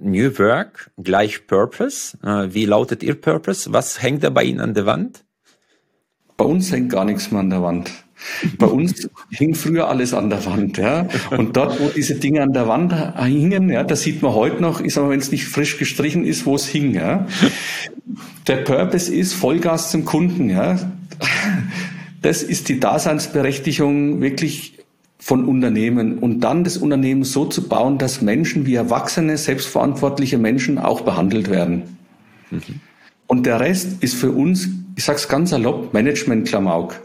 New Work gleich Purpose. Wie lautet Ihr Purpose? Was hängt da bei Ihnen an der Wand? Bei uns hängt gar nichts mehr an der Wand. Bei uns hing früher alles an der Wand, ja. Und dort, wo diese Dinge an der Wand hingen, ja, das sieht man heute noch, ich sag mal, wenn es nicht frisch gestrichen ist, wo es hing, ja. Der Purpose ist Vollgas zum Kunden, ja. Das ist die Daseinsberechtigung wirklich von Unternehmen und dann das Unternehmen so zu bauen, dass Menschen wie erwachsene, selbstverantwortliche Menschen auch behandelt werden. Mhm. Und der Rest ist für uns, ich sag's ganz salopp, Management-Klamauk.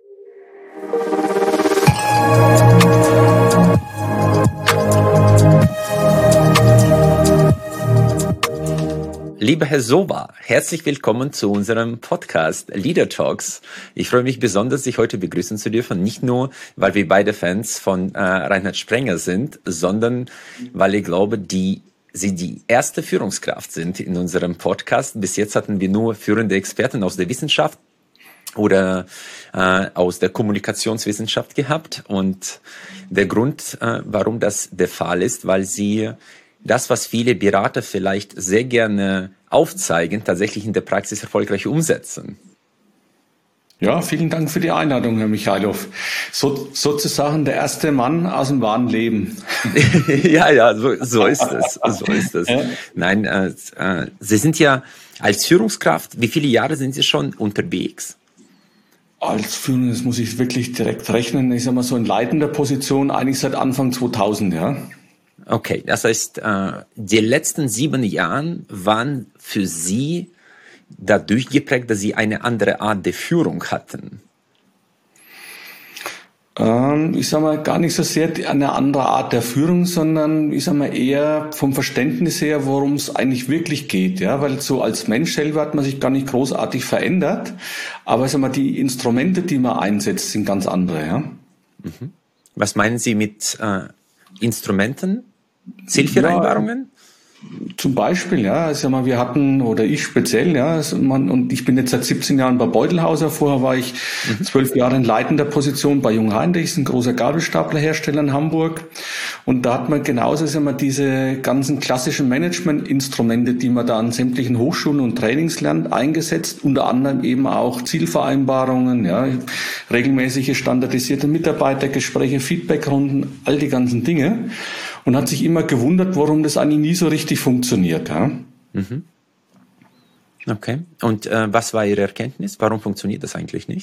Lieber Herr Sowa, herzlich willkommen zu unserem Podcast Leader Talks. Ich freue mich besonders, Sie heute begrüßen zu dürfen, nicht nur, weil wir beide Fans von Reinhard Sprenger sind, sondern weil ich glaube, Sie die erste Führungskraft sind in unserem Podcast. Bis jetzt hatten wir nur führende Experten aus der Wissenschaft oder aus der Kommunikationswissenschaft gehabt. Und der Grund, warum das der Fall ist, weil Sie das, was viele Berater vielleicht sehr gerne aufzeigen, tatsächlich in der Praxis erfolgreich umsetzen. Ja, vielen Dank für die Einladung, Herr Michailov. Sozusagen der erste Mann aus dem wahren Leben. Ja, so ist es. So ist es. Ja. Nein, Sie sind ja als Führungskraft, wie viele Jahre sind Sie schon unterwegs? Als Führung, das muss ich wirklich direkt rechnen. Ich sag mal so in leitender Position, eigentlich seit Anfang 2000, ja. Okay, das heißt, die letzten 7 Jahre waren für Sie dadurch geprägt, dass Sie eine andere Art der Führung hatten? Ich sag mal gar nicht so sehr eine andere Art der Führung, sondern ich sag mal eher vom Verständnis her, worum es eigentlich wirklich geht, ja, weil so als Mensch selber hat man sich gar nicht großartig verändert, aber ich sag mal die Instrumente, die man einsetzt, sind ganz andere, ja. Mhm. Was meinen Sie mit Instrumenten? Zielvereinbarungen? Ja, zum Beispiel, ja, also wir hatten, oder ich speziell, ja, und ich bin jetzt seit 17 Jahren bei Beutelhauser, vorher war ich 12 Jahre in leitender Position bei Jungheinrichs, ein großer Gabelstaplerhersteller in Hamburg, und da hat man genauso, diese ganzen klassischen Management-Instrumente, die man da an sämtlichen Hochschulen und Trainings lernt, eingesetzt, unter anderem eben auch Zielvereinbarungen, ja, regelmäßige standardisierte Mitarbeitergespräche, Feedbackrunden, all die ganzen Dinge. Und hat sich immer gewundert, warum das eigentlich nie so richtig funktioniert. Ja? Mhm. Okay. Und was war Ihre Erkenntnis? Warum funktioniert das eigentlich nicht?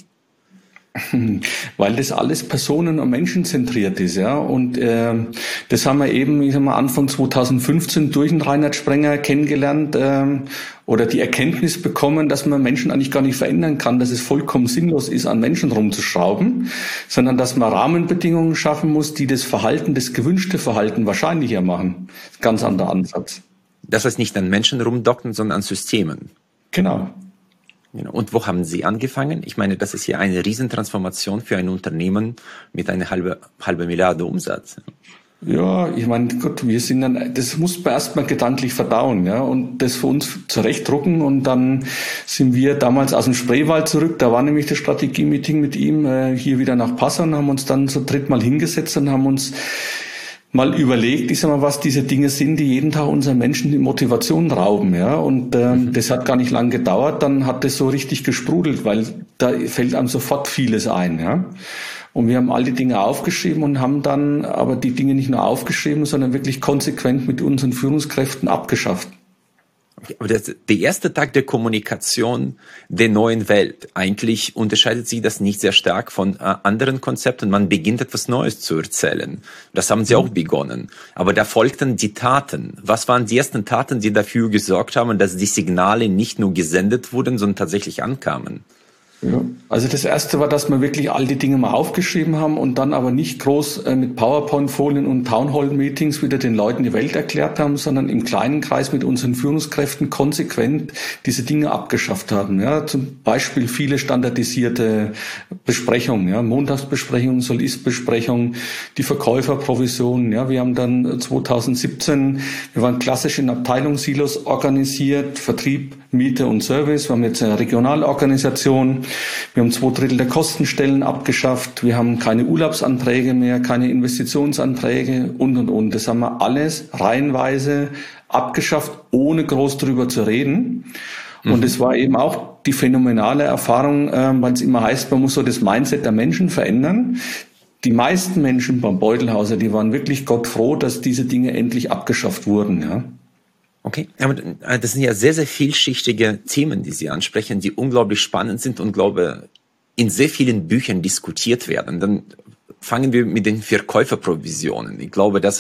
Weil das alles personen- und menschenzentriert ist, ja. Und das haben wir eben, Anfang 2015 durch den Reinhard Sprenger kennengelernt oder die Erkenntnis bekommen, dass man Menschen eigentlich gar nicht verändern kann, dass es vollkommen sinnlos ist, an Menschen rumzuschrauben, sondern dass man Rahmenbedingungen schaffen muss, die das Verhalten, das gewünschte Verhalten wahrscheinlicher machen. Ganz anderer Ansatz. Das heißt nicht an Menschen rumdocken, sondern an Systemen. Genau. Und wo haben Sie angefangen? Ich meine, das ist ja eine Riesentransformation für ein Unternehmen mit einer halbe Milliarde Umsatz. Ja, ich meine, gut, das muss man erstmal gedanklich verdauen, ja, und das für uns zurechtdrucken, und dann sind wir damals aus dem Spreewald zurück, da war nämlich das Strategie-Meeting mit ihm, hier wieder nach Passau, und haben uns dann so drittmal hingesetzt und haben uns mal überlegt, was diese Dinge sind, die jeden Tag unseren Menschen die Motivation rauben, ja, und das hat gar nicht lang gedauert, dann hat das so richtig gesprudelt, weil da fällt einem sofort vieles ein, ja. Und wir haben all die Dinge aufgeschrieben und haben dann aber die Dinge nicht nur aufgeschrieben, sondern wirklich konsequent mit unseren Führungskräften abgeschafft. Aber der erste Tag der Kommunikation der neuen Welt, eigentlich unterscheidet sich das nicht sehr stark von anderen Konzepten. Man beginnt etwas Neues zu erzählen. Das haben Sie auch begonnen. Aber da folgten die Taten. Was waren die ersten Taten, die dafür gesorgt haben, dass die Signale nicht nur gesendet wurden, sondern tatsächlich ankamen? Ja, also das erste war, dass wir wirklich all die Dinge mal aufgeschrieben haben und dann aber nicht groß mit PowerPoint-Folien und Townhall-Meetings wieder den Leuten die Welt erklärt haben, sondern im kleinen Kreis mit unseren Führungskräften konsequent diese Dinge abgeschafft haben. Ja, zum Beispiel viele standardisierte Besprechungen, ja, Montagsbesprechungen, Soll-Ist-Besprechungen, die Verkäuferprovisionen. Ja, wir haben dann 2017, wir waren klassisch in Abteilungssilos organisiert, Vertrieb, Miete und Service. Wir haben jetzt eine Regionalorganisation. Wir haben 2/3 der Kostenstellen abgeschafft. Wir haben keine Urlaubsanträge mehr, keine Investitionsanträge und. Das haben wir alles reihenweise abgeschafft, ohne groß drüber zu reden. Und es war eben auch die phänomenale Erfahrung, weil es immer heißt, man muss so das Mindset der Menschen verändern. Die meisten Menschen beim Beutelhauser, die waren wirklich gottfroh, dass diese Dinge endlich abgeschafft wurden. Ja. Okay, aber das sind ja sehr, sehr vielschichtige Themen, die Sie ansprechen, die unglaublich spannend sind und, glaube, in sehr vielen Büchern diskutiert werden. Dann fangen wir mit den Verkäuferprovisionen. Ich glaube, dass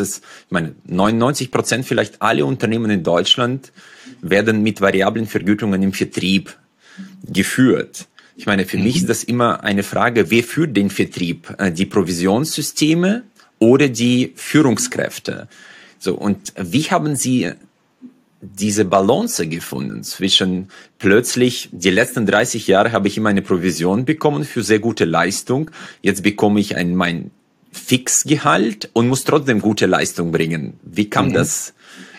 99% vielleicht alle Unternehmen in Deutschland werden mit variablen Vergütungen im Vertrieb geführt. Ich meine, für mich ist das immer eine Frage, wer führt den Vertrieb? Die Provisionssysteme oder die Führungskräfte? So, und wie haben Sie diese Balance gefunden zwischen plötzlich, die letzten 30 Jahre habe ich immer eine Provision bekommen für sehr gute Leistung, jetzt bekomme ich mein Fixgehalt und muss trotzdem gute Leistung bringen. Wie kam das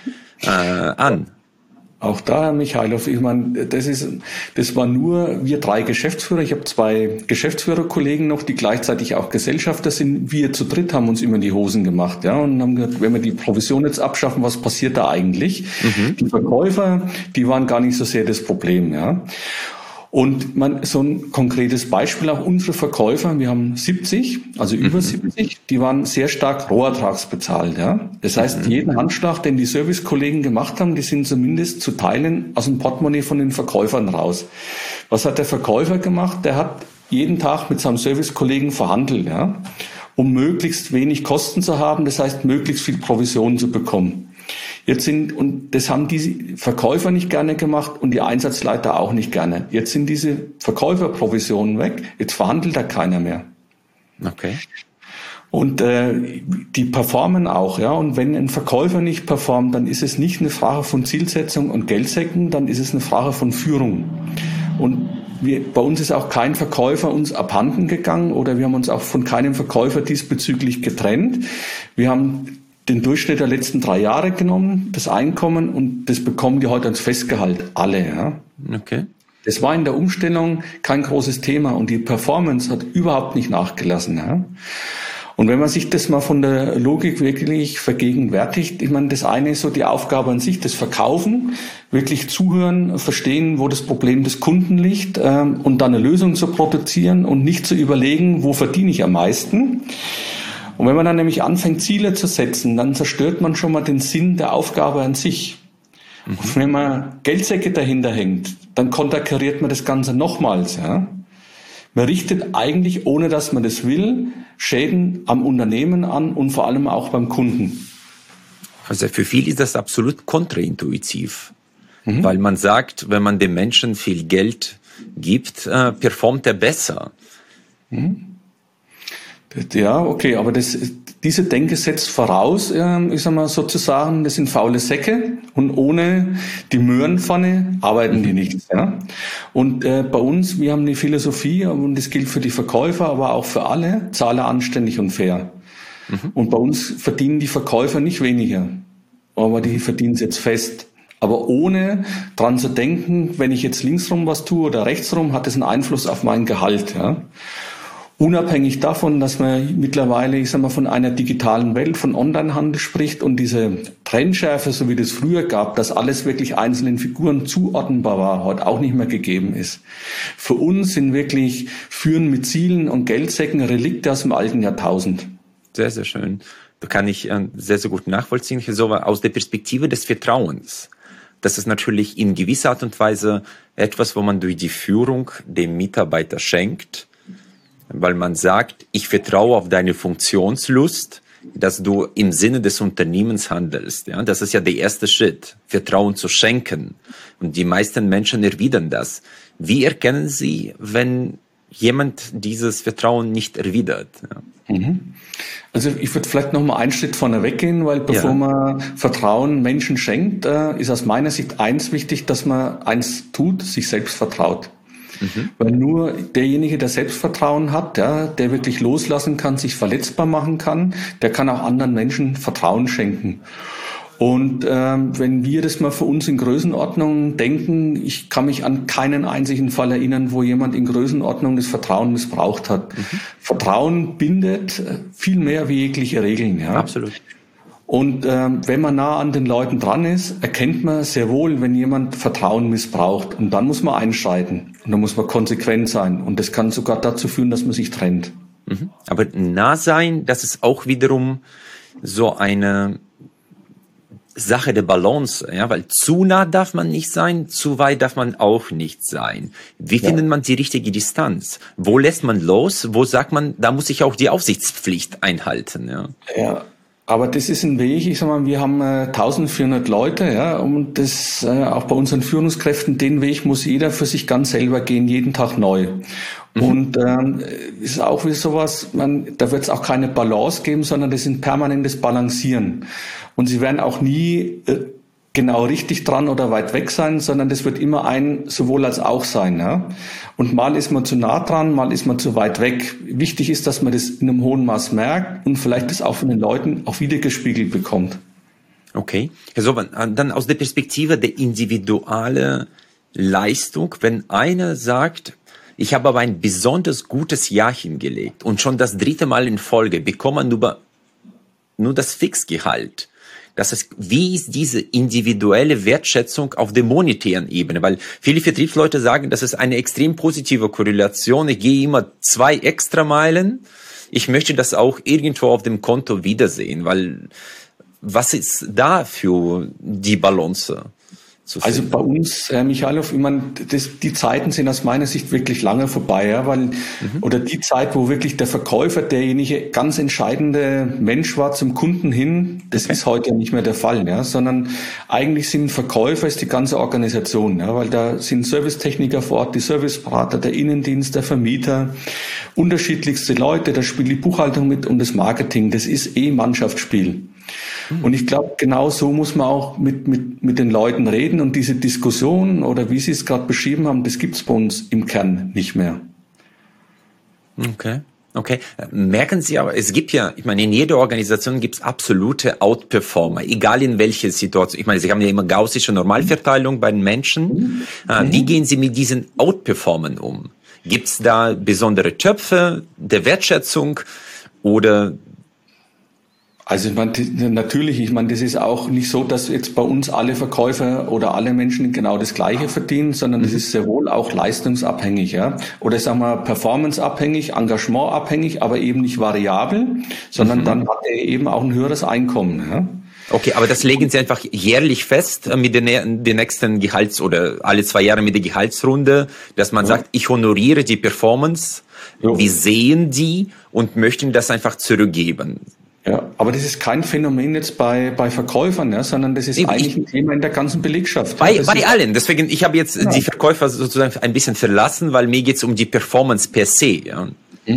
an? Auch da, Herr Michailov, ich meine, das war nur wir 3 Geschäftsführer. Ich habe 2 Geschäftsführerkollegen noch, die gleichzeitig auch Gesellschafter sind. Wir zu dritt haben uns immer in die Hosen gemacht, ja, und haben gesagt, wenn wir die Provision jetzt abschaffen, was passiert da eigentlich? Die Verkäufer, die waren gar nicht so sehr das Problem, ja. Und so ein konkretes Beispiel, auch unsere Verkäufer, wir haben 70, also über 70, die waren sehr stark rohertragsbezahlt. Ja? Das heißt, jeden Handschlag, den die Servicekollegen gemacht haben, die sind zumindest zu Teilen aus dem Portemonnaie von den Verkäufern raus. Was hat der Verkäufer gemacht? Der hat jeden Tag mit seinem Servicekollegen verhandelt, ja? Um möglichst wenig Kosten zu haben, das heißt, möglichst viel Provision zu bekommen. Und das haben die Verkäufer nicht gerne gemacht und die Einsatzleiter auch nicht gerne. Jetzt sind diese Verkäuferprovisionen weg, jetzt verhandelt da keiner mehr. Okay. Und die performen auch, ja. Und wenn ein Verkäufer nicht performt, dann ist es nicht eine Frage von Zielsetzung und Geldsäcken, dann ist es eine Frage von Führung. Und bei uns ist auch kein Verkäufer uns abhanden gegangen oder wir haben uns auch von keinem Verkäufer diesbezüglich getrennt. Wir haben den Durchschnitt der letzten 3 Jahre genommen, das Einkommen, und das bekommen die heute als Festgehalt, alle. Ja. Okay. Das war in der Umstellung kein großes Thema und die Performance hat überhaupt nicht nachgelassen. Ja. Und wenn man sich das mal von der Logik wirklich vergegenwärtigt, ich meine, das eine ist so die Aufgabe an sich, das Verkaufen, wirklich zuhören, verstehen, wo das Problem des Kunden liegt und dann eine Lösung zu produzieren und nicht zu überlegen, wo verdiene ich am meisten. Und wenn man dann nämlich anfängt, Ziele zu setzen, dann zerstört man schon mal den Sinn der Aufgabe an sich. Und wenn man Geldsäcke dahinter hängt, dann konterkariert man das Ganze nochmals. Ja? Man richtet eigentlich, ohne dass man das will, Schäden am Unternehmen an und vor allem auch beim Kunden. Also für viele ist das absolut kontraintuitiv, weil man sagt, wenn man dem Menschen viel Geld gibt, performt er besser. Ja, okay, aber diese Denke setzt voraus, ich sag mal sozusagen, das sind faule Säcke und ohne die Möhrenpfanne arbeiten die nichts. Ja? Und bei uns, wir haben eine Philosophie und das gilt für die Verkäufer, aber auch für alle, zahle anständig und fair. Und bei uns verdienen die Verkäufer nicht weniger, aber die verdienen es jetzt fest. Aber ohne dran zu denken, wenn ich jetzt linksrum was tue oder rechtsrum, hat das einen Einfluss auf mein Gehalt. Ja? Unabhängig davon, dass man mittlerweile, ich sag mal, von einer digitalen Welt, von Onlinehandel spricht und diese Trennschärfe, so wie das früher gab, dass alles wirklich einzelnen Figuren zuordnenbar war, heute auch nicht mehr gegeben ist. Für uns sind wirklich Führen mit Zielen und Geldsäcken Relikte aus dem alten Jahrtausend. Sehr, sehr schön. Da kann ich sehr, sehr gut nachvollziehen. So aus der Perspektive des Vertrauens. Das ist natürlich in gewisser Art und Weise etwas, wo man durch die Führung dem Mitarbeiter schenkt, weil man sagt, ich vertraue auf deine Funktionslust, dass du im Sinne des Unternehmens handelst. Ja, das ist ja der erste Schritt, Vertrauen zu schenken. Und die meisten Menschen erwidern das. Wie erkennen Sie, wenn jemand dieses Vertrauen nicht erwidert? Ja. Also ich würde vielleicht noch mal einen Schritt vorne weggehen, weil bevor man Vertrauen Menschen schenkt, ist aus meiner Sicht eins wichtig, dass man eins tut, sich selbst vertraut. Weil nur derjenige, der Selbstvertrauen hat, ja, der wirklich loslassen kann, sich verletzbar machen kann, der kann auch anderen Menschen Vertrauen schenken. Und wenn wir das mal für uns in Größenordnung denken, ich kann mich an keinen einzigen Fall erinnern, wo jemand in Größenordnung das Vertrauen missbraucht hat. Vertrauen bindet viel mehr wie jegliche Regeln. Ja? Absolut. Und wenn man nah an den Leuten dran ist, erkennt man sehr wohl, wenn jemand Vertrauen missbraucht. Und dann muss man einschreiten. Und dann muss man konsequent sein. Und das kann sogar dazu führen, dass man sich trennt. Aber nah sein, das ist auch wiederum so eine Sache der Balance, ja, weil zu nah darf man nicht sein, zu weit darf man auch nicht sein. Wie findet man die richtige Distanz? Wo lässt man los? Wo sagt man, da muss ich auch die Aufsichtspflicht einhalten? Ja. Aber das ist ein Weg, ich sag mal, wir haben 1400 Leute, ja, und das auch bei unseren Führungskräften, den Weg muss jeder für sich ganz selber gehen, jeden Tag neu. Und ist auch wie sowas, da wird es auch keine Balance geben, sondern das ist ein permanentes Balancieren. Und sie werden auch nie genau richtig dran oder weit weg sein, sondern das wird immer ein sowohl als auch sein. Ja? Und mal ist man zu nah dran, mal ist man zu weit weg. Wichtig ist, dass man das in einem hohen Maß merkt und vielleicht das auch von den Leuten auch wiedergespiegelt bekommt. Okay. Herr Soban, dann aus der Perspektive der individuellen Leistung, wenn einer sagt, ich habe aber ein besonders gutes Jahr hingelegt und schon das 3. Mal in Folge bekomme man nur das Fixgehalt. Das heißt, wie ist diese individuelle Wertschätzung auf der monetären Ebene? Weil viele Vertriebsleute sagen, das ist eine extrem positive Korrelation. Ich gehe immer 2 Extrameilen. Ich möchte das auch irgendwo auf dem Konto wiedersehen, weil was ist da für die Balance? Also bei uns, Herr Michalow, ich meine, die Zeiten sind aus meiner Sicht wirklich lange vorbei, ja, weil, oder die Zeit, wo wirklich der Verkäufer derjenige ganz entscheidende Mensch war zum Kunden hin, das ist heute ja nicht mehr der Fall, ja, sondern eigentlich sind Verkäufer ist die ganze Organisation, ja, weil da sind Servicetechniker vor Ort, die Serviceberater, der Innendienst, der Vermieter, unterschiedlichste Leute, da spielt die Buchhaltung mit und das Marketing, das ist Mannschaftsspiel. Und ich glaube, genau so muss man auch mit den Leuten reden und diese Diskussion oder wie Sie es gerade beschrieben haben, das gibt es bei uns im Kern nicht mehr. Okay. Merken Sie aber, es gibt ja, ich meine, in jeder Organisation gibt es absolute Outperformer, egal in welcher Situation. Ich meine, Sie haben ja immer gaussische Normalverteilung bei den Menschen. Wie gehen Sie mit diesen Outperformern um? Gibt es da besondere Töpfe der Wertschätzung oder... Also ich meine, natürlich, das ist auch nicht so, dass jetzt bei uns alle Verkäufer oder alle Menschen genau das Gleiche verdienen, sondern das ist sehr wohl auch leistungsabhängig, ja. Oder sagen wir performanceabhängig, engagementabhängig, aber eben nicht variabel, sondern dann hat er eben auch ein höheres Einkommen, ja. Okay, aber das legen Sie einfach jährlich fest mit den nächsten oder alle 2 Jahre mit der Gehaltsrunde, dass man sagt, ich honoriere die Performance, wir sehen die und möchten das einfach zurückgeben. Ja, aber das ist kein Phänomen jetzt bei Verkäufern, ja, sondern das ist eigentlich ein Thema in der ganzen Belegschaft. Bei allen. Deswegen, ich habe jetzt die Verkäufer sozusagen ein bisschen verlassen, weil mir geht's um die Performance per se. Ja.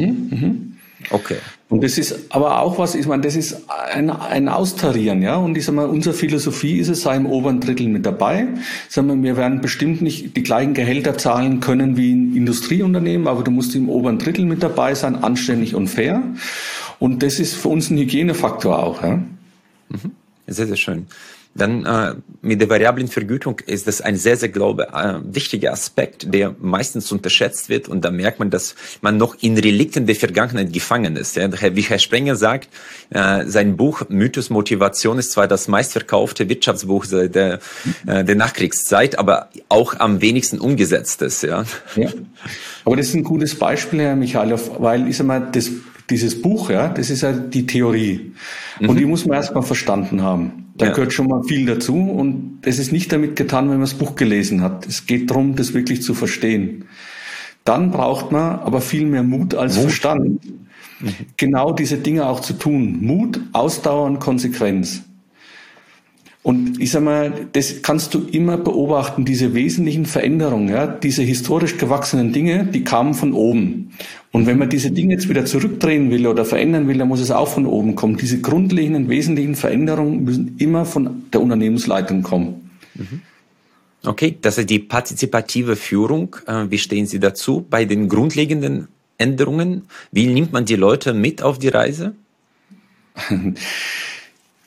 Okay. Und das ist aber auch was, ich meine, das ist ein Austarieren, ja. Und ich sag mal, unsere Philosophie ist es, sei im oberen Drittel mit dabei. Sagen wir, wir werden bestimmt nicht die gleichen Gehälter zahlen können wie ein Industrieunternehmen, aber du musst im oberen Drittel mit dabei sein, anständig und fair. Und das ist für uns ein Hygienefaktor auch. Ja? Sehr, sehr schön. Dann mit der variablen Vergütung ist das ein sehr, sehr, wichtiger Aspekt, der meistens unterschätzt wird. Und da merkt man, dass man noch in Relikten der Vergangenheit gefangen ist. Ja? Wie Herr Sprenger sagt, sein Buch Mythos Motivation ist zwar das meistverkaufte Wirtschaftsbuch der Nachkriegszeit, aber auch am wenigsten umgesetztes. Ja? Aber das ist ein gutes Beispiel, Herr Michalow, weil ich sag mal, dieses Buch, ja, das ist ja die Theorie. Und die muss man erstmal verstanden haben. Da gehört schon mal viel dazu. Und es ist nicht damit getan, wenn man das Buch gelesen hat. Es geht darum, das wirklich zu verstehen. Dann braucht man aber viel mehr Mut als Verstand, genau diese Dinge auch zu tun. Mut, Ausdauer und Konsequenz. Und ich sag mal, das kannst du immer beobachten, diese wesentlichen Veränderungen, ja, diese historisch gewachsenen Dinge, die kamen von oben. Und wenn man diese Dinge jetzt wieder zurückdrehen will oder verändern will, dann muss es auch von oben kommen. Diese grundlegenden, wesentlichen Veränderungen müssen immer von der Unternehmensleitung kommen. Okay, das ist die partizipative Führung. Wie stehen Sie dazu bei den grundlegenden Änderungen? Wie nimmt man die Leute mit auf die Reise?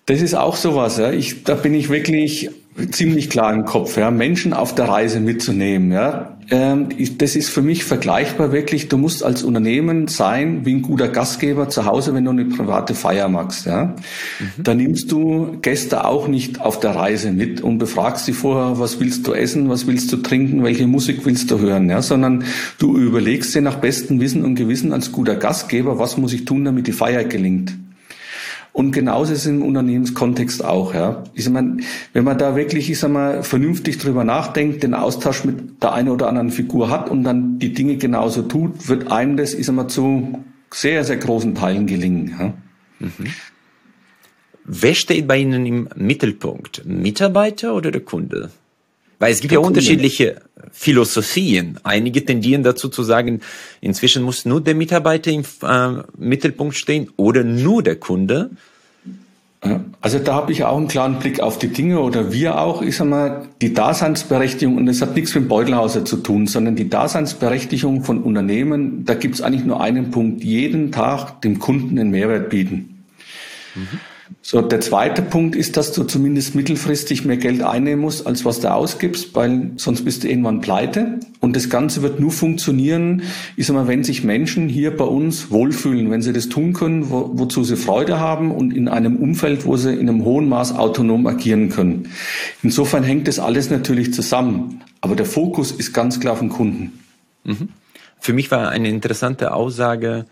Das ist auch sowas, ja. Da bin ich wirklich ziemlich klar im Kopf, ja. Menschen auf der Reise mitzunehmen, ja. Das ist für mich vergleichbar wirklich. Du musst als Unternehmen sein wie ein guter Gastgeber zu Hause, wenn du eine private Feier machst, ja. Da nimmst du Gäste auch nicht auf der Reise mit und befragst sie vorher, was willst du essen, was willst du trinken, welche Musik willst du hören, ja. Sondern du überlegst dir nach bestem Wissen und Gewissen als guter Gastgeber, was muss ich tun, damit die Feier gelingt. Und genauso ist es im Unternehmenskontext auch, ja. Wenn man da wirklich, vernünftig drüber nachdenkt, den Austausch mit der einen oder anderen Figur hat und dann die Dinge genauso tut, wird einem das, zu sehr, sehr großen Teilen gelingen, ja. Mhm. Wer steht bei Ihnen im Mittelpunkt? Mitarbeiter oder der Kunde? Weil es gibt ja unterschiedliche Philosophien. Einige tendieren dazu zu sagen, inzwischen muss nur der Mitarbeiter im Mittelpunkt stehen oder nur der Kunde. Also da habe ich auch einen klaren Blick auf die Dinge oder wir auch, die Daseinsberechtigung, und das hat nichts mit dem Beutelhauser zu tun, sondern die Daseinsberechtigung von Unternehmen, da gibt es eigentlich nur einen Punkt, jeden Tag dem Kunden einen Mehrwert bieten. Mhm. So, der zweite Punkt ist, dass du zumindest mittelfristig mehr Geld einnehmen musst, als was du ausgibst, weil sonst bist du irgendwann pleite. Und das Ganze wird nur funktionieren, wenn sich Menschen hier bei uns wohlfühlen, wenn sie das tun können, wozu sie Freude haben und in einem Umfeld, wo sie in einem hohen Maß autonom agieren können. Insofern hängt das alles natürlich zusammen. Aber der Fokus ist ganz klar auf den Kunden. Mhm. Für mich war eine interessante Aussage,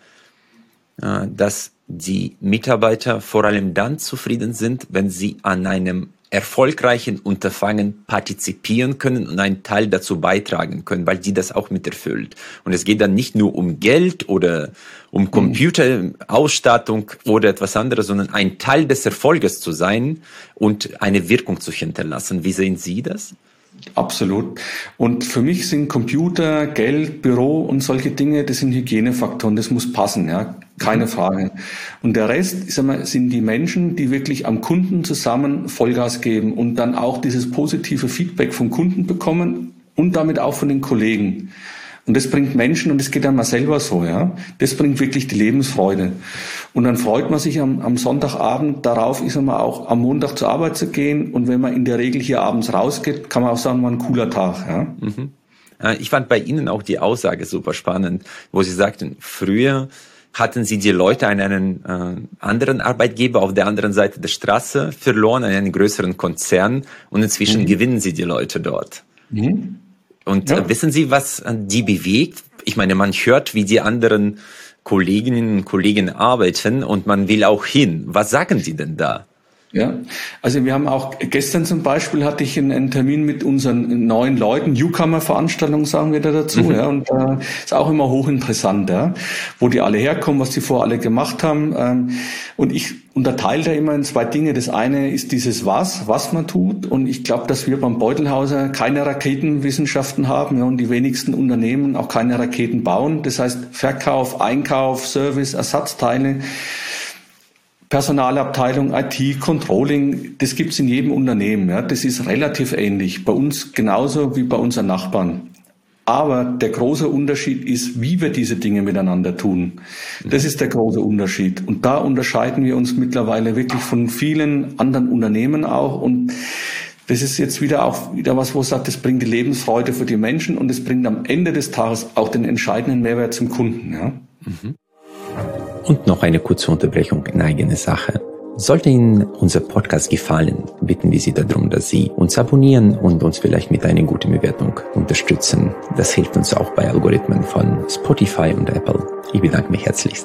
dass die Mitarbeiter vor allem dann zufrieden sind, wenn sie an einem erfolgreichen Unterfangen partizipieren können und einen Teil dazu beitragen können, weil die das auch miterfüllt. Und es geht dann nicht nur um Geld oder um Computerausstattung oder etwas anderes, sondern ein Teil des Erfolges zu sein und eine Wirkung zu hinterlassen. Wie sehen Sie das? Absolut. Und für mich sind Computer, Geld, Büro und solche Dinge, das sind Hygienefaktoren, das muss passen, ja, keine Frage. Und der Rest, sind die Menschen, die wirklich am Kunden zusammen Vollgas geben und dann auch dieses positive Feedback vom Kunden bekommen und damit auch von den Kollegen. Und das bringt Menschen, und das geht einem selber so, ja. Das bringt wirklich die Lebensfreude. Und dann freut man sich am Sonntagabend darauf, auch am Montag zur Arbeit zu gehen. Und wenn man in der Regel hier abends rausgeht, kann man auch sagen, war ein cooler Tag, ja. Mhm. Ich fand bei Ihnen auch die Aussage super spannend, wo Sie sagten, früher hatten Sie die Leute an einen anderen Arbeitgeber auf der anderen Seite der Straße verloren, an einen größeren Konzern, und inzwischen gewinnen Sie die Leute dort. Mhm. Und wissen Sie, was die bewegt? Ich meine, man hört, wie die anderen Kolleginnen und Kollegen arbeiten, und man will auch hin. Was sagen Sie denn da? Ja, also wir haben auch, gestern zum Beispiel hatte ich einen Termin mit unseren neuen Leuten, Newcomer-Veranstaltung sagen wir da dazu, ja, und ist auch immer hochinteressant, ja, wo die alle herkommen, was die vorher alle gemacht haben, und ich unterteile da immer in zwei Dinge. Das eine ist dieses was man tut, und ich glaube, dass wir beim Beutelhauser keine Raketenwissenschaften haben, ja, und die wenigsten Unternehmen auch keine Raketen bauen. Das heißt Verkauf, Einkauf, Service, Ersatzteile, Personalabteilung, IT, Controlling, das gibt's in jedem Unternehmen. Ja. Das ist relativ ähnlich. Bei uns genauso wie bei unseren Nachbarn. Aber der große Unterschied ist, wie wir diese Dinge miteinander tun. Das ist der große Unterschied. Und da unterscheiden wir uns mittlerweile wirklich von vielen anderen Unternehmen auch. Und das ist jetzt wieder was, wo es sagt, das bringt die Lebensfreude für die Menschen, und es bringt am Ende des Tages auch den entscheidenden Mehrwert zum Kunden. Ja. Mhm. Und noch eine kurze Unterbrechung in eigener Sache. Sollte Ihnen unser Podcast gefallen, bitten wir Sie darum, dass Sie uns abonnieren und uns vielleicht mit einer guten Bewertung unterstützen. Das hilft uns auch bei Algorithmen von Spotify und Apple. Ich bedanke mich herzlichst.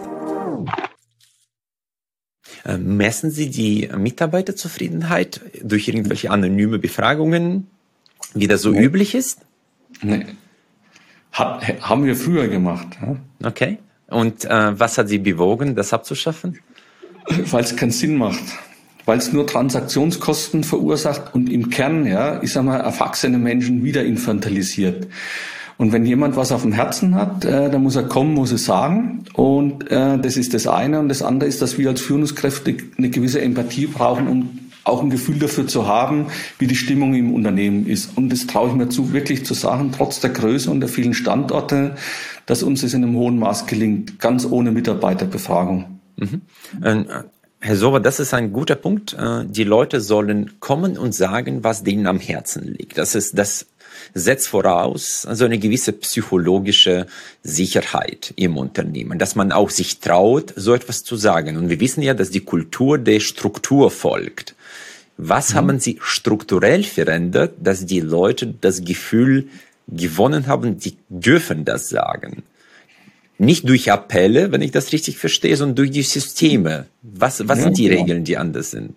Messen Sie die Mitarbeiterzufriedenheit durch irgendwelche anonyme Befragungen, wie das so üblich ist? Nee. Haben wir früher gemacht. Ja. Okay. Und was hat Sie bewogen, das abzuschaffen? Weil es keinen Sinn macht. Weil es nur Transaktionskosten verursacht und im Kern, erwachsene Menschen wieder infantilisiert. Und wenn jemand was auf dem Herzen hat, dann muss er kommen, muss es sagen. Und das ist das eine. Und das andere ist, dass wir als Führungskräfte eine gewisse Empathie brauchen, um auch ein Gefühl dafür zu haben, wie die Stimmung im Unternehmen ist. Und das traue ich mir zu, wirklich zu sagen, trotz der Größe und der vielen Standorte, dass uns das in einem hohen Maß gelingt, ganz ohne Mitarbeiterbefragung. Mhm. Herr Sober, das ist ein guter Punkt. Die Leute sollen kommen und sagen, was denen am Herzen liegt. Das setzt voraus also eine gewisse psychologische Sicherheit im Unternehmen, dass man auch sich traut, so etwas zu sagen. Und wir wissen ja, dass die Kultur der Struktur folgt. Was haben Sie strukturell verändert, dass die Leute das Gefühl gewonnen haben, sie dürfen das sagen? Nicht durch Appelle, wenn ich das richtig verstehe, sondern durch die Systeme. Was sind die Regeln, die anders sind?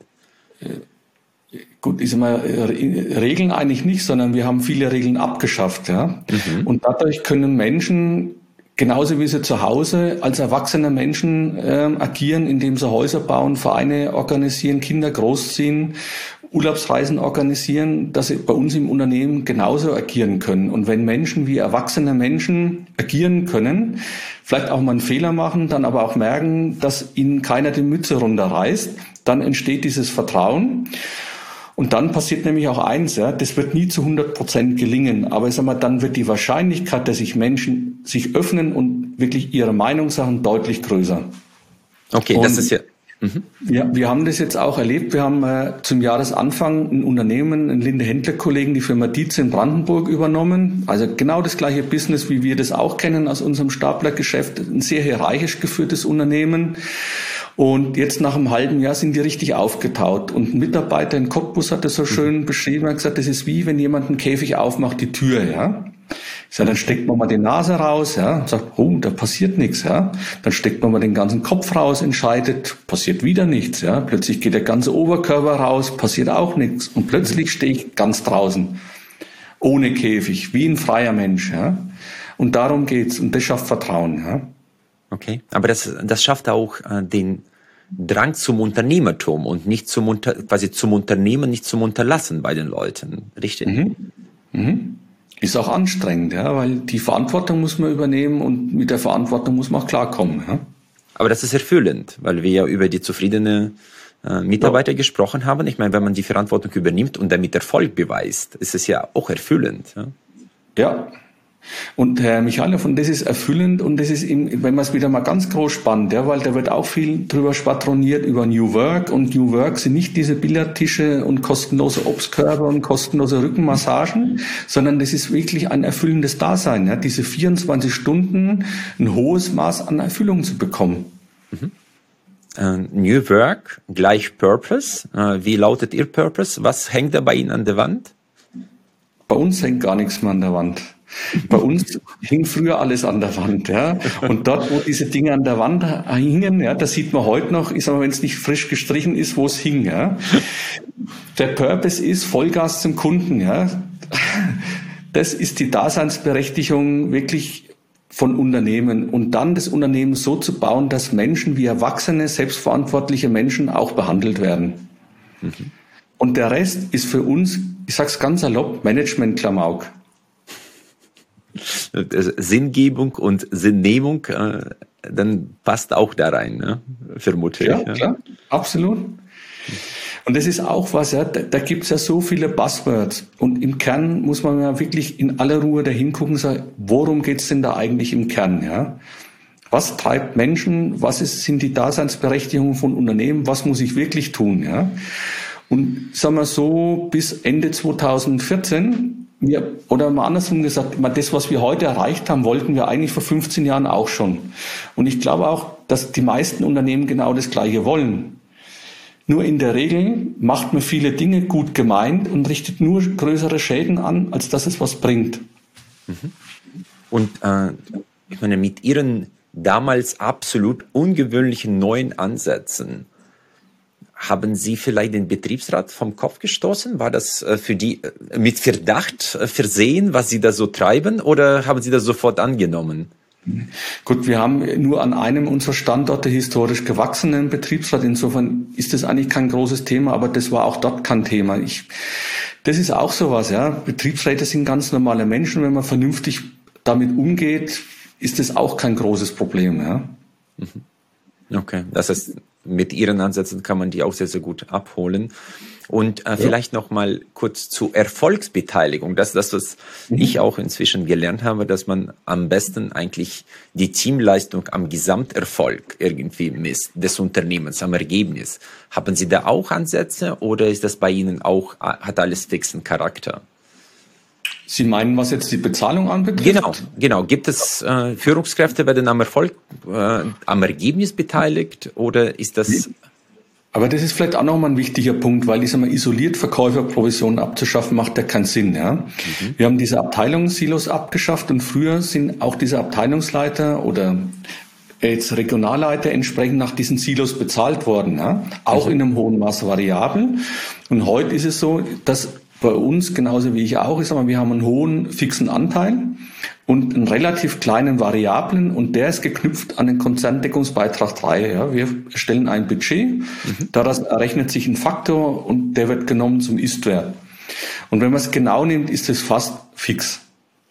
Gut, ich sag mal, Regeln eigentlich nicht, sondern wir haben viele Regeln abgeschafft, ja. Und dadurch können Menschen, genauso wie sie zu Hause als erwachsene Menschen agieren, indem sie Häuser bauen, Vereine organisieren, Kinder großziehen, Urlaubsreisen organisieren, dass sie bei uns im Unternehmen genauso agieren können. Und wenn Menschen wie erwachsene Menschen agieren können, vielleicht auch mal einen Fehler machen, dann aber auch merken, dass ihnen keiner die Mütze runterreißt, dann entsteht dieses Vertrauen. Und dann passiert nämlich auch eins, ja, das wird nie zu 100% gelingen, aber ich sag mal, dann wird die Wahrscheinlichkeit, dass sich Menschen sich öffnen und wirklich ihre Meinung sagen, deutlich größer. Okay, und das ist ja... Wir haben das jetzt auch erlebt. Wir haben zum Jahresanfang ein Unternehmen, einen Linde-Händler-Kollegen, die Firma Dietz in Brandenburg übernommen. Also genau das gleiche Business, wie wir das auch kennen aus unserem Staplergeschäft. Ein sehr hierarchisch geführtes Unternehmen. Und jetzt nach einem halben Jahr sind die richtig aufgetaut. Und ein Mitarbeiter in Cottbus hat das so schön beschrieben. Er hat gesagt, das ist wie, wenn jemand einen Käfig aufmacht, die Tür, ja. Ich sage, dann steckt man mal die Nase raus, ja, und sagt, oh, da passiert nichts, ja. Dann steckt man mal den ganzen Kopf raus, entscheidet, passiert wieder nichts, ja. Plötzlich geht der ganze Oberkörper raus, passiert auch nichts. Und plötzlich stehe ich ganz draußen, ohne Käfig, wie ein freier Mensch, ja. Und darum geht's. Und das schafft Vertrauen, ja. Okay, aber das schafft auch den Drang zum Unternehmertum und nicht quasi zum Unternehmen, nicht zum Unterlassen bei den Leuten, richtig? Ist auch anstrengend, ja, weil die Verantwortung muss man übernehmen und mit der Verantwortung muss man auch klarkommen. Ja? Aber das ist erfüllend, weil wir ja über die zufriedene Mitarbeiter gesprochen haben. Ich meine, wenn man die Verantwortung übernimmt und damit Erfolg beweist, ist es ja auch erfüllend. Ja. Und Herr Michalow, und das ist erfüllend und das ist, wenn man es wieder mal ganz groß spannt, ja, weil da wird auch viel drüber schwadroniert über New Work und New Work sind nicht diese Billardtische und kostenlose Obstkörbe und kostenlose Rückenmassagen, sondern das ist wirklich ein erfüllendes Dasein, ja, diese 24 Stunden ein hohes Maß an Erfüllung zu bekommen. New Work gleich Purpose. Wie lautet Ihr Purpose? Was hängt da bei Ihnen an der Wand? Bei uns hängt gar nichts mehr an der Wand. Bei uns hing früher alles an der Wand, ja. Und dort, wo diese Dinge an der Wand hingen, ja, das sieht man heute noch, ich sag mal, wenn es nicht frisch gestrichen ist, wo es hing, ja. Der Purpose ist Vollgas zum Kunden, ja. Das ist die Daseinsberechtigung wirklich von Unternehmen und dann das Unternehmen so zu bauen, dass Menschen wie erwachsene, selbstverantwortliche Menschen auch behandelt werden. Und der Rest ist für uns, ich sag's ganz salopp, Management-Klamauk. Sinngebung und Sinnnehmung, dann passt auch da rein, ne? Vermute ich. Ja, klar, absolut. Und das ist auch was, ja, da gibt's ja so viele Buzzwords. Und im Kern muss man ja wirklich in aller Ruhe dahin gucken und sagen, worum geht's denn da eigentlich im Kern, ja? Was treibt Menschen? Sind die Daseinsberechtigungen von Unternehmen? Was muss ich wirklich tun, ja? Und sagen wir so, bis Ende 2014, oder mal andersrum gesagt, das, was wir heute erreicht haben, wollten wir eigentlich vor 15 Jahren auch schon. Und ich glaube auch, dass die meisten Unternehmen genau das Gleiche wollen. Nur in der Regel macht man viele Dinge gut gemeint und richtet nur größere Schäden an, als dass es was bringt. Und ich meine, mit Ihren damals absolut ungewöhnlichen neuen Ansätzen, haben Sie vielleicht den Betriebsrat vom Kopf gestoßen? War das für die mit Verdacht versehen, was Sie da so treiben, oder haben Sie das sofort angenommen? Gut, wir haben nur an einem unserer Standorte historisch gewachsenen Betriebsrat. Insofern ist das eigentlich kein großes Thema, aber das war auch dort kein Thema. Das ist auch sowas, ja. Betriebsräte sind ganz normale Menschen. Wenn man vernünftig damit umgeht, ist das auch kein großes Problem, ja. Okay, das heißt, mit Ihren Ansätzen kann man die auch sehr, sehr gut abholen. Und vielleicht noch mal kurz zu Erfolgsbeteiligung. Das ist das, was ich auch inzwischen gelernt habe, dass man am besten eigentlich die Teamleistung am Gesamterfolg irgendwie misst, des Unternehmens, am Ergebnis. Haben Sie da auch Ansätze oder ist das bei Ihnen auch, hat alles fixen Charakter? Sie meinen, was jetzt die Bezahlung anbetrifft? Genau. Gibt es Führungskräfte, werden am Erfolg, am Ergebnis beteiligt oder ist das... Aber das ist vielleicht auch nochmal ein wichtiger Punkt, weil ich sage mal, isoliert Verkäuferprovisionen abzuschaffen, macht ja keinen Sinn. Ja? Wir haben diese Abteilungssilos abgeschafft und früher sind auch diese Abteilungsleiter oder jetzt Regionalleiter entsprechend nach diesen Silos bezahlt worden. Ja? Auch in einem hohen Maß variabel. Und heute ist es so, dass bei uns, genauso wie ich auch, ich sag mal, wir haben einen hohen fixen Anteil und einen relativ kleinen Variablen und der ist geknüpft an den Konzerndeckungsbeitrag 3. Ja. Wir stellen ein Budget, daraus errechnet sich ein Faktor und der wird genommen zum Ist-Wert. Und wenn man es genau nimmt, ist es fast fix.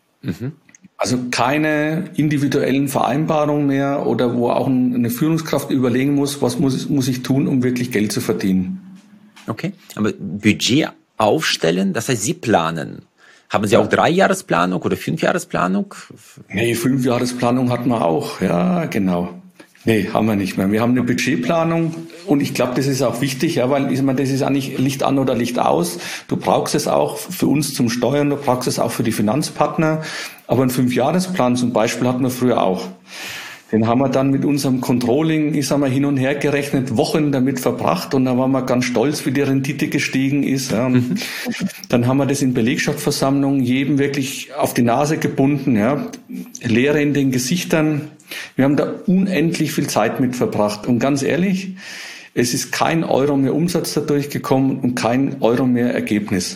Also keine individuellen Vereinbarungen mehr oder wo auch eine Führungskraft überlegen muss, was muss ich tun, um wirklich Geld zu verdienen. Okay, aber Budget aufstellen, das heißt, Sie planen. Haben Sie auch 3-Jahresplanung oder 5-Jahresplanung? Nee, 5-Jahresplanung hatten wir auch, ja, genau. Nee, haben wir nicht mehr. Wir haben eine Budgetplanung und ich glaube, das ist auch wichtig, ja, weil ich meine, das ist eigentlich Licht an oder Licht aus. Du brauchst es auch für uns zum Steuern, du brauchst es auch für die Finanzpartner. Aber einen 5-Jahresplan zum Beispiel hatten wir früher auch. Den haben wir dann mit unserem Controlling, ich sag mal, hin und her gerechnet, Wochen damit verbracht und da waren wir ganz stolz, wie die Rendite gestiegen ist. Ja. Dann haben wir das in Belegschaftsversammlungen jedem wirklich auf die Nase gebunden, ja. Leere in den Gesichtern. Wir haben da unendlich viel Zeit mit verbracht und ganz ehrlich, es ist kein Euro mehr Umsatz dadurch gekommen und kein Euro mehr Ergebnis.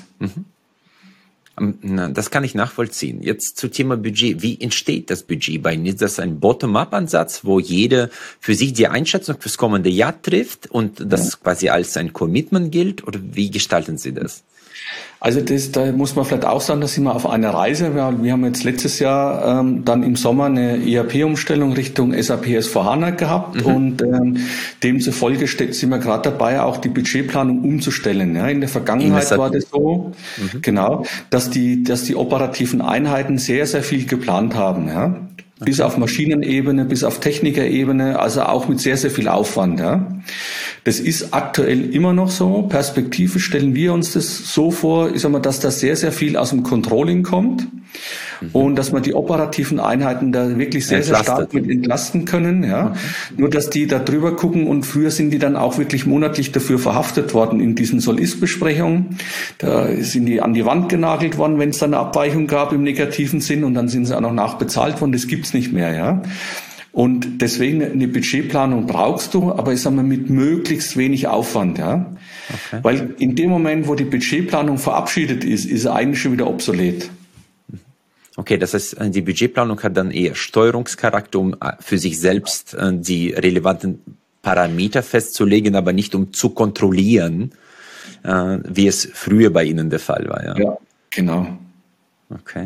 Das kann ich nachvollziehen. Jetzt zum Thema Budget. Wie entsteht das Budget bei Ihnen? Ist das ein Bottom-up-Ansatz, wo jeder für sich die Einschätzung fürs kommende Jahr trifft und das quasi als ein Commitment gilt? Oder wie gestalten Sie das? Also da muss man vielleicht auch sagen, da sind wir auf einer Reise. Wir haben jetzt letztes Jahr dann im Sommer eine ERP-Umstellung Richtung SAP S/4HANA gehabt und demzufolge sind wir gerade dabei, auch die Budgetplanung umzustellen. Ja, in der Vergangenheit war das so, genau, dass die operativen Einheiten sehr, sehr viel geplant haben. Ja. Bis auf Maschinenebene, bis auf Technikerebene, also auch mit sehr, sehr viel Aufwand. Ja. Das ist aktuell immer noch so. Perspektivisch stellen wir uns das so vor, ich sag mal, dass da sehr, sehr viel aus dem Controlling kommt und dass man die operativen Einheiten da wirklich sehr, sehr stark mit entlasten können. Ja. Nur, dass die da drüber gucken und früher sind die dann auch wirklich monatlich dafür verhaftet worden in diesen Soll-Ist-Besprechungen. Da sind die an die Wand genagelt worden, wenn es dann eine Abweichung gab im negativen Sinn und dann sind sie auch noch nachbezahlt worden. Das gibt's nicht mehr, ja. Und deswegen eine Budgetplanung brauchst du, aber ich sage mal mit möglichst wenig Aufwand, ja. Okay. Weil in dem Moment, wo die Budgetplanung verabschiedet ist, ist sie eigentlich schon wieder obsolet. Okay, das heißt, die Budgetplanung hat dann eher Steuerungscharakter, um für sich selbst die relevanten Parameter festzulegen, aber nicht um zu kontrollieren, wie es früher bei Ihnen der Fall war, ja. Ja, genau. Okay.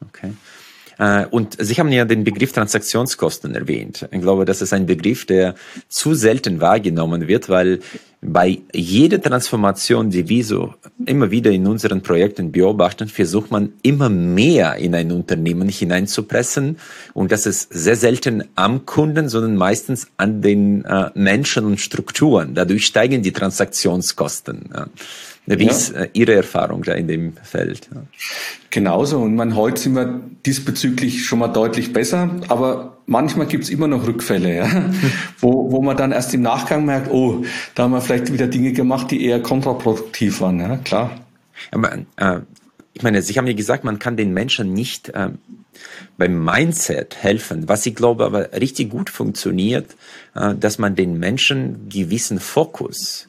Und Sie haben ja den Begriff Transaktionskosten erwähnt. Ich glaube, das ist ein Begriff, der zu selten wahrgenommen wird, weil bei jeder Transformation, die wir so immer wieder in unseren Projekten beobachten, versucht man immer mehr in ein Unternehmen hineinzupressen. Und das ist sehr selten am Kunden, sondern meistens an den Menschen und Strukturen. Dadurch steigen die Transaktionskosten. Wie ist Ihre Erfahrung da in dem Feld? Genauso. Und heute sind wir diesbezüglich schon mal deutlich besser, aber manchmal gibt's immer noch Rückfälle, ja? wo man dann erst im Nachgang merkt, oh, da haben wir vielleicht wieder Dinge gemacht, die eher kontraproduktiv waren, ja, klar. Aber ich meine, Sie haben ja gesagt, man kann den Menschen nicht beim Mindset helfen. Was ich glaube aber richtig gut funktioniert, dass man den Menschen gewissen Fokus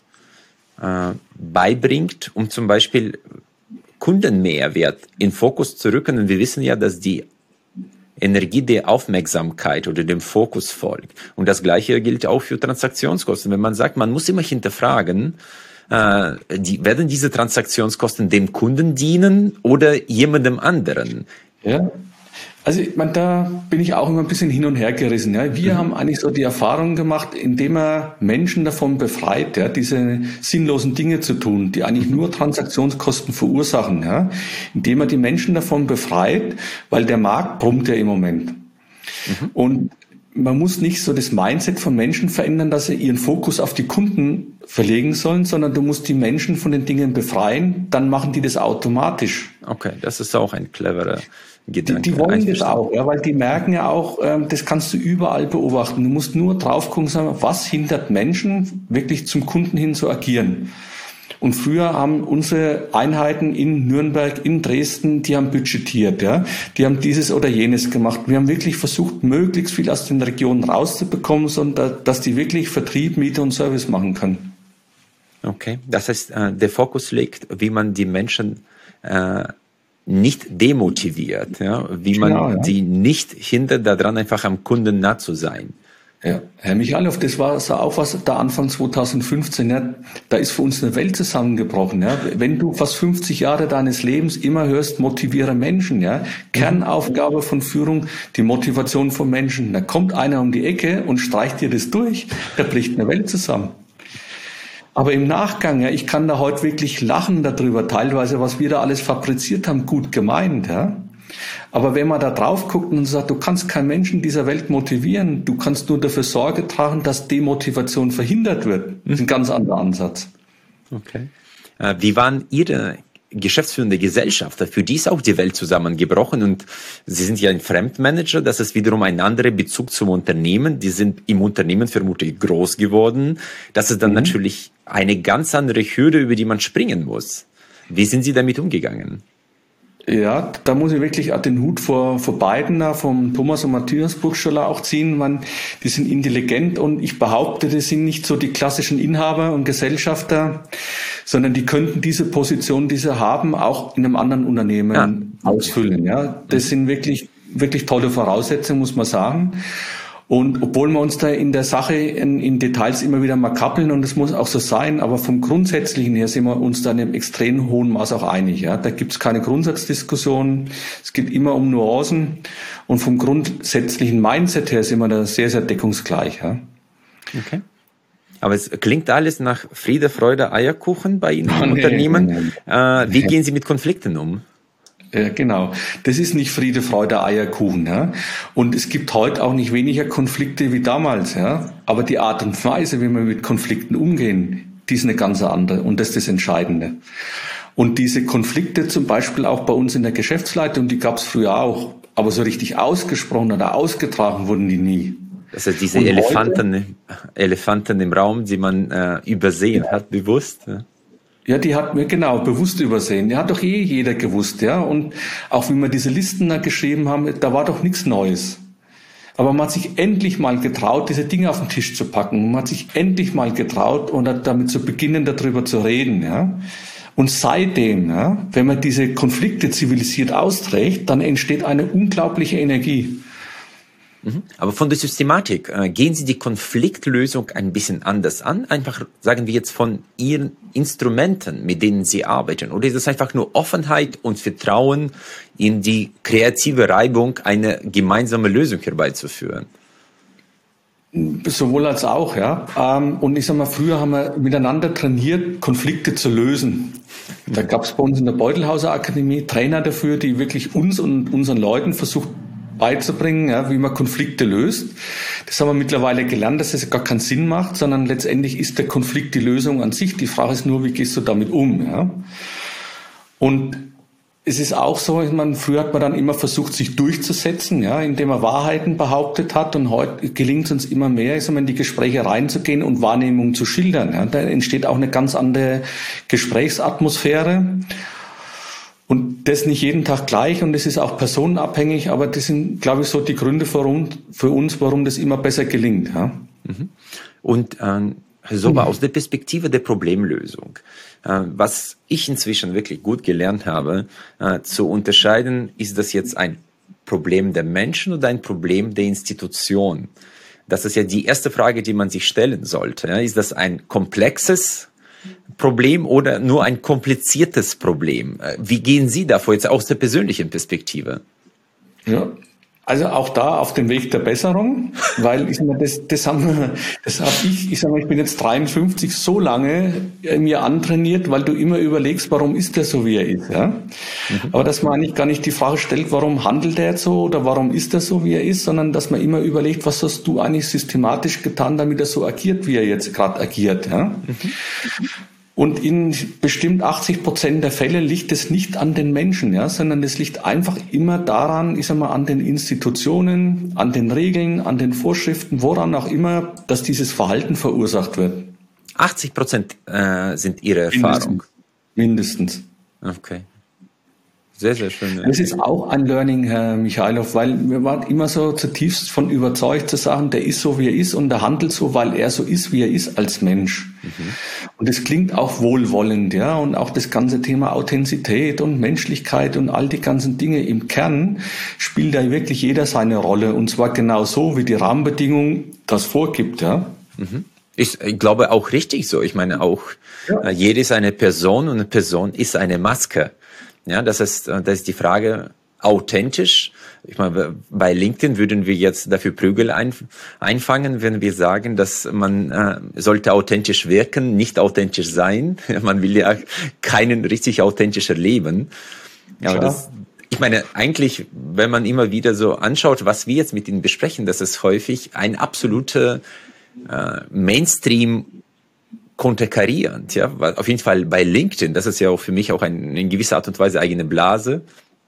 beibringt, um zum Beispiel Kundenmehrwert in Fokus zu rücken. Und wir wissen ja, dass die Energie der Aufmerksamkeit oder dem Fokus folgt. Und das Gleiche gilt auch für Transaktionskosten. Wenn man sagt, man muss immer hinterfragen, werden diese Transaktionskosten dem Kunden dienen oder jemandem anderen? Ja. Also ich meine, da bin ich auch immer ein bisschen hin und her gerissen. Ja. Wir haben eigentlich so die Erfahrung gemacht, indem er Menschen davon befreit, ja, diese sinnlosen Dinge zu tun, die eigentlich nur Transaktionskosten verursachen, ja, indem er die Menschen davon befreit, weil der Markt brummt ja im Moment. Und man muss nicht so das Mindset von Menschen verändern, dass sie ihren Fokus auf die Kunden verlegen sollen, sondern du musst die Menschen von den Dingen befreien, dann machen die das automatisch. Okay, das ist auch ein cleverer Gedanke. Die wollen das auch, ja, weil die merken ja auch, das kannst du überall beobachten. Du musst nur drauf gucken, sagen, was hindert Menschen, wirklich zum Kunden hin zu agieren. Und früher haben unsere Einheiten in Nürnberg, in Dresden, die haben budgetiert, ja. Die haben dieses oder jenes gemacht. Wir haben wirklich versucht, möglichst viel aus den Regionen rauszubekommen, sondern dass die wirklich Vertrieb, Miete und Service machen können. Okay, das heißt, der Fokus liegt, wie man die Menschen nicht demotiviert, ja, wie man die nicht hindert, daran einfach am Kunden nah zu sein. Ja, Herr Michalow, das war so auch was da Anfang 2015, ja, da ist für uns eine Welt zusammengebrochen, ja. Wenn du fast 50 Jahre deines Lebens immer hörst, motiviere Menschen, ja, Kernaufgabe von Führung, die Motivation von Menschen, da kommt einer um die Ecke und streicht dir das durch, da bricht eine Welt zusammen. Aber im Nachgang, ja, ich kann da heute wirklich lachen darüber, teilweise, was wir da alles fabriziert haben, gut gemeint, ja. Aber wenn man da drauf guckt und sagt, du kannst keinen Menschen dieser Welt motivieren, du kannst nur dafür Sorge tragen, dass Demotivation verhindert wird. Das ist ein ganz anderer Ansatz. Okay. Wie waren Ihre geschäftsführende Gesellschafter? Für die ist auch die Welt zusammengebrochen und Sie sind ja ein Fremdmanager, das ist wiederum ein anderer Bezug zum Unternehmen. Die sind im Unternehmen vermutlich groß geworden. Das ist dann natürlich eine ganz andere Hürde, über die man springen muss. Wie sind Sie damit umgegangen? Ja, da muss ich wirklich auch den Hut vor beiden, vom Thomas und Matthias Burgstaller auch ziehen. Die sind intelligent und ich behaupte, das sind nicht so die klassischen Inhaber und Gesellschafter, sondern die könnten diese Position, die sie haben, auch in einem anderen Unternehmen ausfüllen. Ja, das sind wirklich, wirklich tolle Voraussetzungen, muss man sagen. Und obwohl wir uns da in der Sache in Details immer wieder mal kappeln, und das muss auch so sein, aber vom Grundsätzlichen her sind wir uns da in einem extrem hohen Maß auch einig. Ja? Da gibt es keine Grundsatzdiskussion, es geht immer um Nuancen und vom grundsätzlichen Mindset her sind wir da sehr, sehr deckungsgleich. Ja? Okay. Aber es klingt alles nach Friede, Freude, Eierkuchen bei Ihnen im Unternehmen. Wie gehen Sie mit Konflikten um? Ja, genau. Das ist nicht Friede, Freude, Eierkuchen. Ja? Und es gibt heute auch nicht weniger Konflikte wie damals. Ja? Aber die Art und Weise, wie wir mit Konflikten umgehen, die ist eine ganz andere. Und das ist das Entscheidende. Und diese Konflikte zum Beispiel auch bei uns in der Geschäftsleitung, die gab es früher auch. Aber so richtig ausgesprochen oder ausgetragen wurden die nie. Das heißt, diese Elefanten im Raum, die man übersehen hat, bewusst. Ja? Ja, die hat mir genau bewusst übersehen. Die hat doch jeder gewusst, ja. Und auch wie wir diese Listen da geschrieben haben, da war doch nichts Neues. Aber man hat sich endlich mal getraut, diese Dinge auf den Tisch zu packen. Man hat sich endlich mal getraut und hat damit zu beginnen, darüber zu reden, ja. Und seitdem, ja, wenn man diese Konflikte zivilisiert austrägt, dann entsteht eine unglaubliche Energie. Aber von der Systematik, gehen Sie die Konfliktlösung ein bisschen anders an? Einfach, sagen wir jetzt, von Ihren Instrumenten, mit denen Sie arbeiten? Oder ist es einfach nur Offenheit und Vertrauen in die kreative Reibung, eine gemeinsame Lösung herbeizuführen? Sowohl als auch, ja. Und ich sag mal, früher haben wir miteinander trainiert, Konflikte zu lösen. Da gab es bei uns in der Beutelhauser Akademie Trainer dafür, die wirklich uns und unseren Leuten versucht beizubringen, ja, wie man Konflikte löst. Das haben wir mittlerweile gelernt, dass es gar keinen Sinn macht, sondern letztendlich ist der Konflikt die Lösung an sich. Die Frage ist nur, wie gehst du damit um? Ja? Und es ist auch so, früher hat man dann immer versucht, sich durchzusetzen, ja, indem man Wahrheiten behauptet hat, und heute gelingt es uns immer mehr, in die Gespräche reinzugehen und Wahrnehmungen zu schildern. Ja. Da entsteht auch eine ganz andere Gesprächsatmosphäre. Und das nicht jeden Tag gleich, und das ist auch personenabhängig, aber das sind, glaube ich, so die Gründe für uns, warum das immer besser gelingt. Ja. Und Herr Sober, aus der Perspektive der Problemlösung, was ich inzwischen wirklich gut gelernt habe, zu unterscheiden, ist das jetzt ein Problem der Menschen oder ein Problem der Institution? Das ist ja die erste Frage, die man sich stellen sollte. Ja. Ist das ein komplexes Problem oder nur ein kompliziertes Problem? Wie gehen Sie davor jetzt aus der persönlichen Perspektive? Ja, Also auch da auf dem Weg der Besserung, weil ich sag mal, ich sag mal, ich bin jetzt 53 so lange mir antrainiert, weil du immer überlegst, warum ist der so, wie er ist, ja? Aber dass man eigentlich gar nicht die Frage stellt, warum handelt er jetzt so oder warum ist er so, wie er ist, sondern dass man immer überlegt, was hast du eigentlich systematisch getan, damit er so agiert, wie er jetzt gerade agiert, ja? Und in bestimmt 80% der Fälle liegt es nicht an den Menschen, ja, sondern es liegt einfach immer daran, ich sag mal, an den Institutionen, an den Regeln, an den Vorschriften, woran auch immer, dass dieses Verhalten verursacht wird. 80% sind Ihre Erfahrung? Mindestens. Okay. Sehr, sehr schön. Das ist auch ein Learning, Herr Michailov, weil wir waren immer so zutiefst von überzeugt zu sagen, der ist so, wie er ist und der handelt so, weil er so ist, wie er ist als Mensch. Und das klingt auch wohlwollend, ja, und auch das ganze Thema Authentizität und Menschlichkeit und all die ganzen Dinge im Kern spielt da wirklich jeder seine Rolle und zwar genau so, wie die Rahmenbedingung das vorgibt, ja. Ich glaube auch richtig so. Ich meine auch, jede ist eine Person und eine Person ist eine Maske. Ja, das ist die Frage, authentisch. Ich meine, bei LinkedIn würden wir jetzt dafür Prügel einfangen, wenn wir sagen, dass man sollte authentisch wirken, nicht authentisch sein. Man will ja keinen richtig authentisch erleben. Aber ich meine, eigentlich, wenn man immer wieder so anschaut, was wir jetzt mit Ihnen besprechen, das ist häufig ein absoluter Mainstream konterkarierend, ja, auf jeden Fall bei LinkedIn, das ist ja auch für mich auch in gewisser Art und Weise eigene Blase.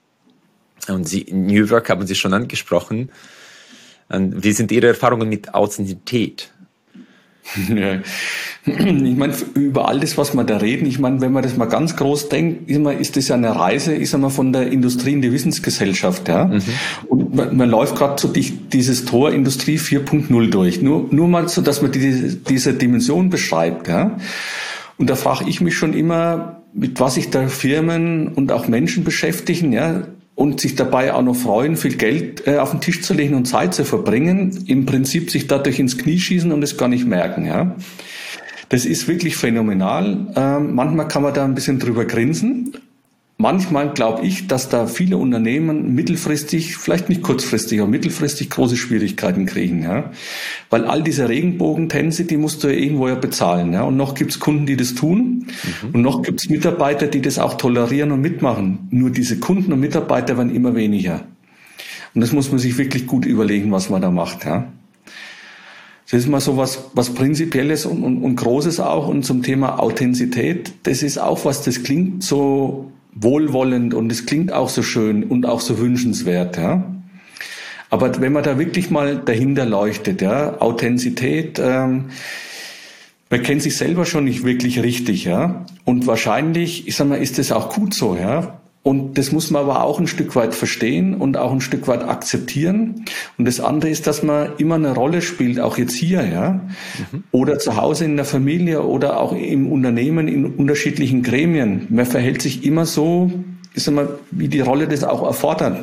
Und New Work haben Sie schon angesprochen. Und wie sind Ihre Erfahrungen mit Authentizität? Ja. Ich meine, über all das, was wir da reden, ich meine, wenn man das mal ganz groß denkt, ist das ja eine Reise, ich sag mal, von der Industrie in die Wissensgesellschaft, ja. Und man läuft gerade so dieses Tor Industrie 4.0 durch. Nur mal so, dass man diese Dimension beschreibt, ja. Und da frage ich mich schon immer, mit was sich da Firmen und auch Menschen beschäftigen, ja. Und sich dabei auch noch freuen, viel Geld auf den Tisch zu legen und Zeit zu verbringen, im Prinzip sich dadurch ins Knie schießen und es gar nicht merken, ja. Das ist wirklich phänomenal. Manchmal kann man da ein bisschen drüber grinsen. Manchmal glaube ich, dass da viele Unternehmen mittelfristig, vielleicht nicht kurzfristig, aber mittelfristig große Schwierigkeiten kriegen, ja. Weil all diese Regenbogentänze, die musst du ja irgendwo ja bezahlen, ja. Und noch gibt's Kunden, die das tun. Und noch gibt's Mitarbeiter, die das auch tolerieren und mitmachen. Nur diese Kunden und Mitarbeiter werden immer weniger. Und das muss man sich wirklich gut überlegen, was man da macht, ja. Das ist mal so was Prinzipielles und Großes auch. Und zum Thema Authentizität, das ist auch was, das klingt so wohlwollend und es klingt auch so schön und auch so wünschenswert, ja. Aber wenn man da wirklich mal dahinter leuchtet, ja, Authentizität, man kennt sich selber schon nicht wirklich richtig, ja. Und wahrscheinlich, ich sag mal, ist das auch gut so, ja. Und das muss man aber auch ein Stück weit verstehen und auch ein Stück weit akzeptieren. Und das andere ist, dass man immer eine Rolle spielt, auch jetzt hier, ja. Oder zu Hause in der Familie oder auch im Unternehmen in unterschiedlichen Gremien. Man verhält sich immer so, ich sag mal, wie die Rolle das auch erfordert.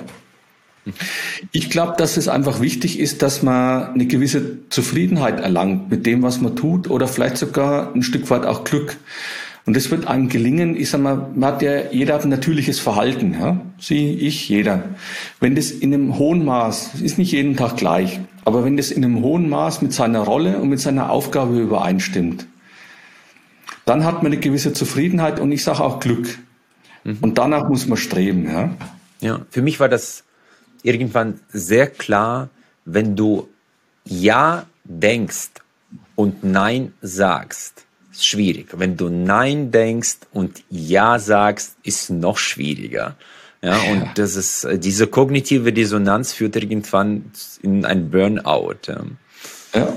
Ich glaube, dass es einfach wichtig ist, dass man eine gewisse Zufriedenheit erlangt mit dem, was man tut oder vielleicht sogar ein Stück weit auch Glück. Und das wird einem gelingen, ich sag mal, jeder hat ein natürliches Verhalten, ja. Sie, ich, jeder. Wenn das in einem hohen Maß, ist nicht jeden Tag gleich, aber wenn das in einem hohen Maß mit seiner Rolle und mit seiner Aufgabe übereinstimmt, dann hat man eine gewisse Zufriedenheit und ich sage auch Glück. Und danach muss man streben, ja. Ja, für mich war das irgendwann sehr klar, wenn du Ja denkst und Nein sagst, ist schwierig. Wenn du Nein denkst und Ja sagst, ist noch schwieriger. Ja, und das ist, diese kognitive Dissonanz führt irgendwann in ein Burnout. Ja.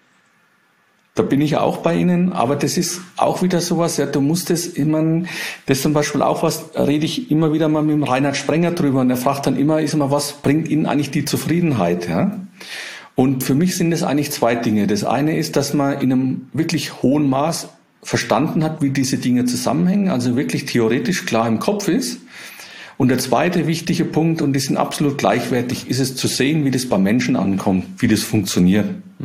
Da bin ich auch bei Ihnen, aber das ist auch wieder sowas, ja, du musst das immer, das zum Beispiel auch was, rede ich immer wieder mal mit dem Reinhard Sprenger drüber und er fragt dann immer, ist immer, was bringt Ihnen eigentlich die Zufriedenheit, ja? Und für mich sind es eigentlich zwei Dinge. Das eine ist, dass man in einem wirklich hohen Maß verstanden hat, wie diese Dinge zusammenhängen, also wirklich theoretisch klar im Kopf ist. Und der zweite wichtige Punkt, und die sind absolut gleichwertig, ist es zu sehen, wie das bei Menschen ankommt, wie das funktioniert.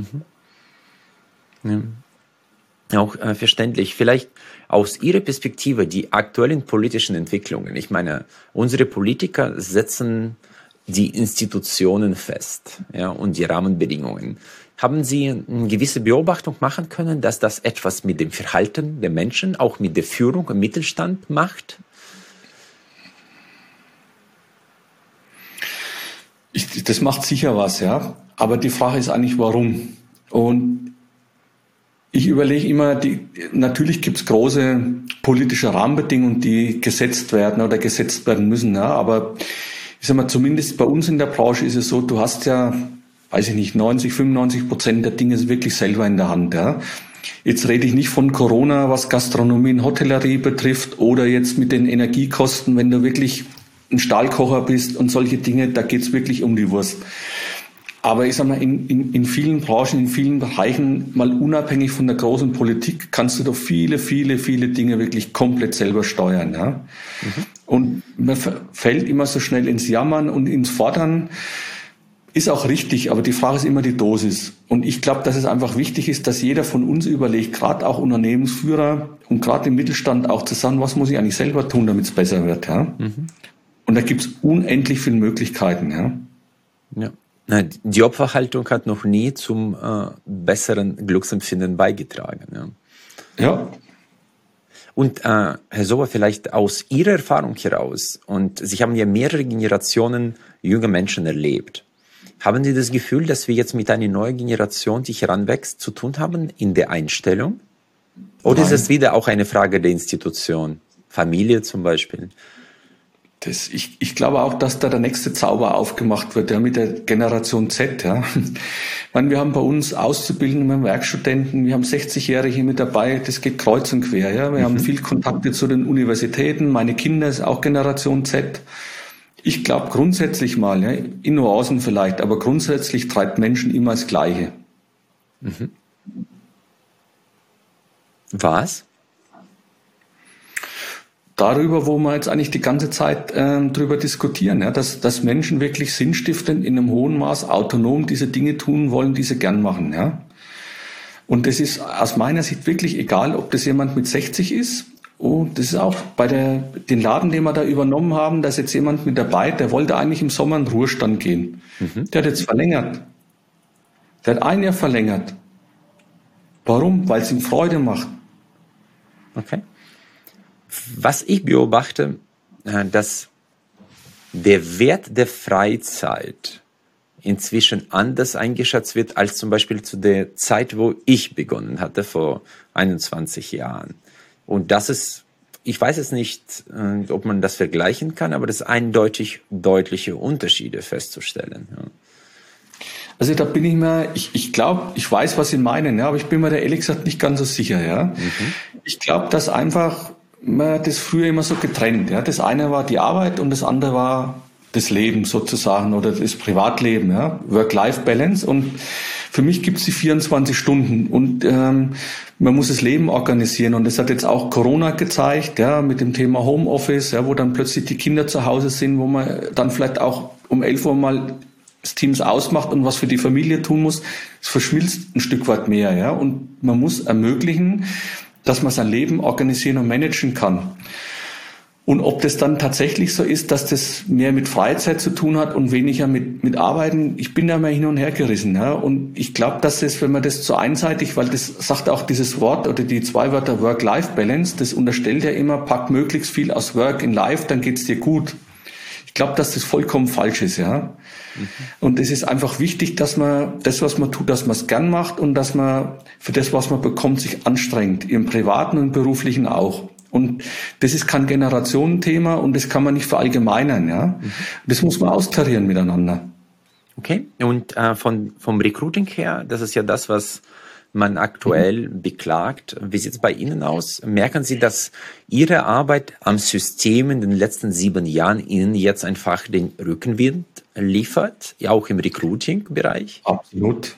Ja. Auch verständlich. Vielleicht aus Ihrer Perspektive die aktuellen politischen Entwicklungen. Ich meine, unsere Politiker setzen die Institutionen fest, ja, und die Rahmenbedingungen. Haben Sie eine gewisse Beobachtung machen können, dass das etwas mit dem Verhalten der Menschen, auch mit der Führung im Mittelstand macht? Das macht sicher was, ja. Aber die Frage ist eigentlich, warum? Und ich überlege immer, natürlich gibt es große politische Rahmenbedingungen, die gesetzt werden oder gesetzt werden müssen, ja. Aber ich sag mal, zumindest bei uns in der Branche ist es so, du hast ja, weiß ich nicht, 95% der Dinge wirklich selber in der Hand, ja. Jetzt rede ich nicht von Corona, was Gastronomie und Hotellerie betrifft, oder jetzt mit den Energiekosten, wenn du wirklich ein Stahlkocher bist und solche Dinge, da geht's wirklich um die Wurst. Aber ich sag mal, in vielen Branchen, in vielen Bereichen, mal unabhängig von der großen Politik, kannst du doch viele Dinge wirklich komplett selber steuern, ja. Und man fällt immer so schnell ins Jammern und ins Fordern. Ist auch richtig, aber die Frage ist immer die Dosis. Und ich glaube, dass es einfach wichtig ist, dass jeder von uns überlegt, gerade auch Unternehmensführer und gerade im Mittelstand auch zu sagen, was muss ich eigentlich selber tun, damit es besser wird, ja. Und da gibt es unendlich viele Möglichkeiten, ja. Ja. Die Opferhaltung hat noch nie zum besseren Glücksempfinden beigetragen. Ja. Ja. Und Herr Sowa, vielleicht aus Ihrer Erfahrung heraus, und Sie haben ja mehrere Generationen junger Menschen erlebt, haben Sie das Gefühl, dass wir jetzt mit einer neuen Generation, die heranwächst, zu tun haben in der Einstellung? Oder Nein. ist es wieder auch eine Frage der Institution? Familie zum Beispiel? Ich glaube auch, dass da der nächste Zauber aufgemacht wird, ja, mit der Generation Z, ja. Ich meine, wir haben bei uns Auszubildende, wir haben Werkstudenten, wir haben 60-Jährige mit dabei, das geht kreuz und quer, ja. Wir haben viel Kontakte zu den Universitäten, meine Kinder ist auch Generation Z. Ich glaube grundsätzlich mal, ja, in Nuancen vielleicht, aber grundsätzlich treibt Menschen immer das Gleiche. Was? Darüber, wo wir jetzt eigentlich die ganze Zeit drüber diskutieren, ja, dass Menschen wirklich sinnstiftend in einem hohen Maß autonom diese Dinge tun wollen, die sie gern machen. Ja. Und das ist aus meiner Sicht wirklich egal, ob das jemand mit 60 ist. Und das ist auch bei den Laden, den wir da übernommen haben, da ist jetzt jemand mit dabei, der wollte eigentlich im Sommer in den Ruhestand gehen. Der hat jetzt verlängert. Der hat 1 Jahr verlängert. Warum? Weil es ihm Freude macht. Okay. Was ich beobachte, dass der Wert der Freizeit inzwischen anders eingeschätzt wird als zum Beispiel zu der Zeit, wo ich begonnen hatte, vor 21 Jahren. Und das ist, ich weiß es nicht, ob man das vergleichen kann, aber das ist eindeutig deutliche Unterschiede festzustellen. Ja. Also da bin ich mir, ich glaube, ich weiß, was Sie meinen, ja, aber ich bin mir da ehrlich gesagt nicht ganz so sicher. Ja. Ich glaube, dass einfach man das früher immer so getrennt. Ja. Das eine war die Arbeit und das andere war das Leben sozusagen oder das Privatleben, ja. Work-Life-Balance. Und für mich gibt es die 24 Stunden und man muss das Leben organisieren. Und das hat jetzt auch Corona gezeigt, ja, mit dem Thema Homeoffice, ja, wo dann plötzlich die Kinder zu Hause sind, wo man dann vielleicht auch um 11 Uhr mal das Teams ausmacht und was für die Familie tun muss. Es verschmilzt ein Stück weit mehr, ja. Und man muss ermöglichen, dass man sein Leben organisieren und managen kann. Und ob das dann tatsächlich so ist, dass das mehr mit Freizeit zu tun hat und weniger mit Arbeiten, ich bin da mal hin und her gerissen. Ja. Und ich glaube, dass das, wenn man das zu einseitig, weil das sagt auch dieses Wort oder die 2 Wörter Work-Life-Balance, das unterstellt ja immer, pack möglichst viel aus Work in Life, dann geht's dir gut. Ich glaube, dass das vollkommen falsch ist, ja. Und es ist einfach wichtig, dass man das, was man tut, dass man es gern macht und dass man für das, was man bekommt, sich anstrengt. Im Privaten und Beruflichen auch. Und das ist kein Generationenthema und das kann man nicht verallgemeinern, ja. Das muss man austarieren miteinander. Okay. Und vom Recruiting her, das ist ja das, was man aktuell beklagt. Wie sieht es bei Ihnen aus? Merken Sie, dass Ihre Arbeit am System in den letzten 7 Jahren Ihnen jetzt einfach den Rückenwind liefert, ja auch im Recruiting-Bereich? Absolut.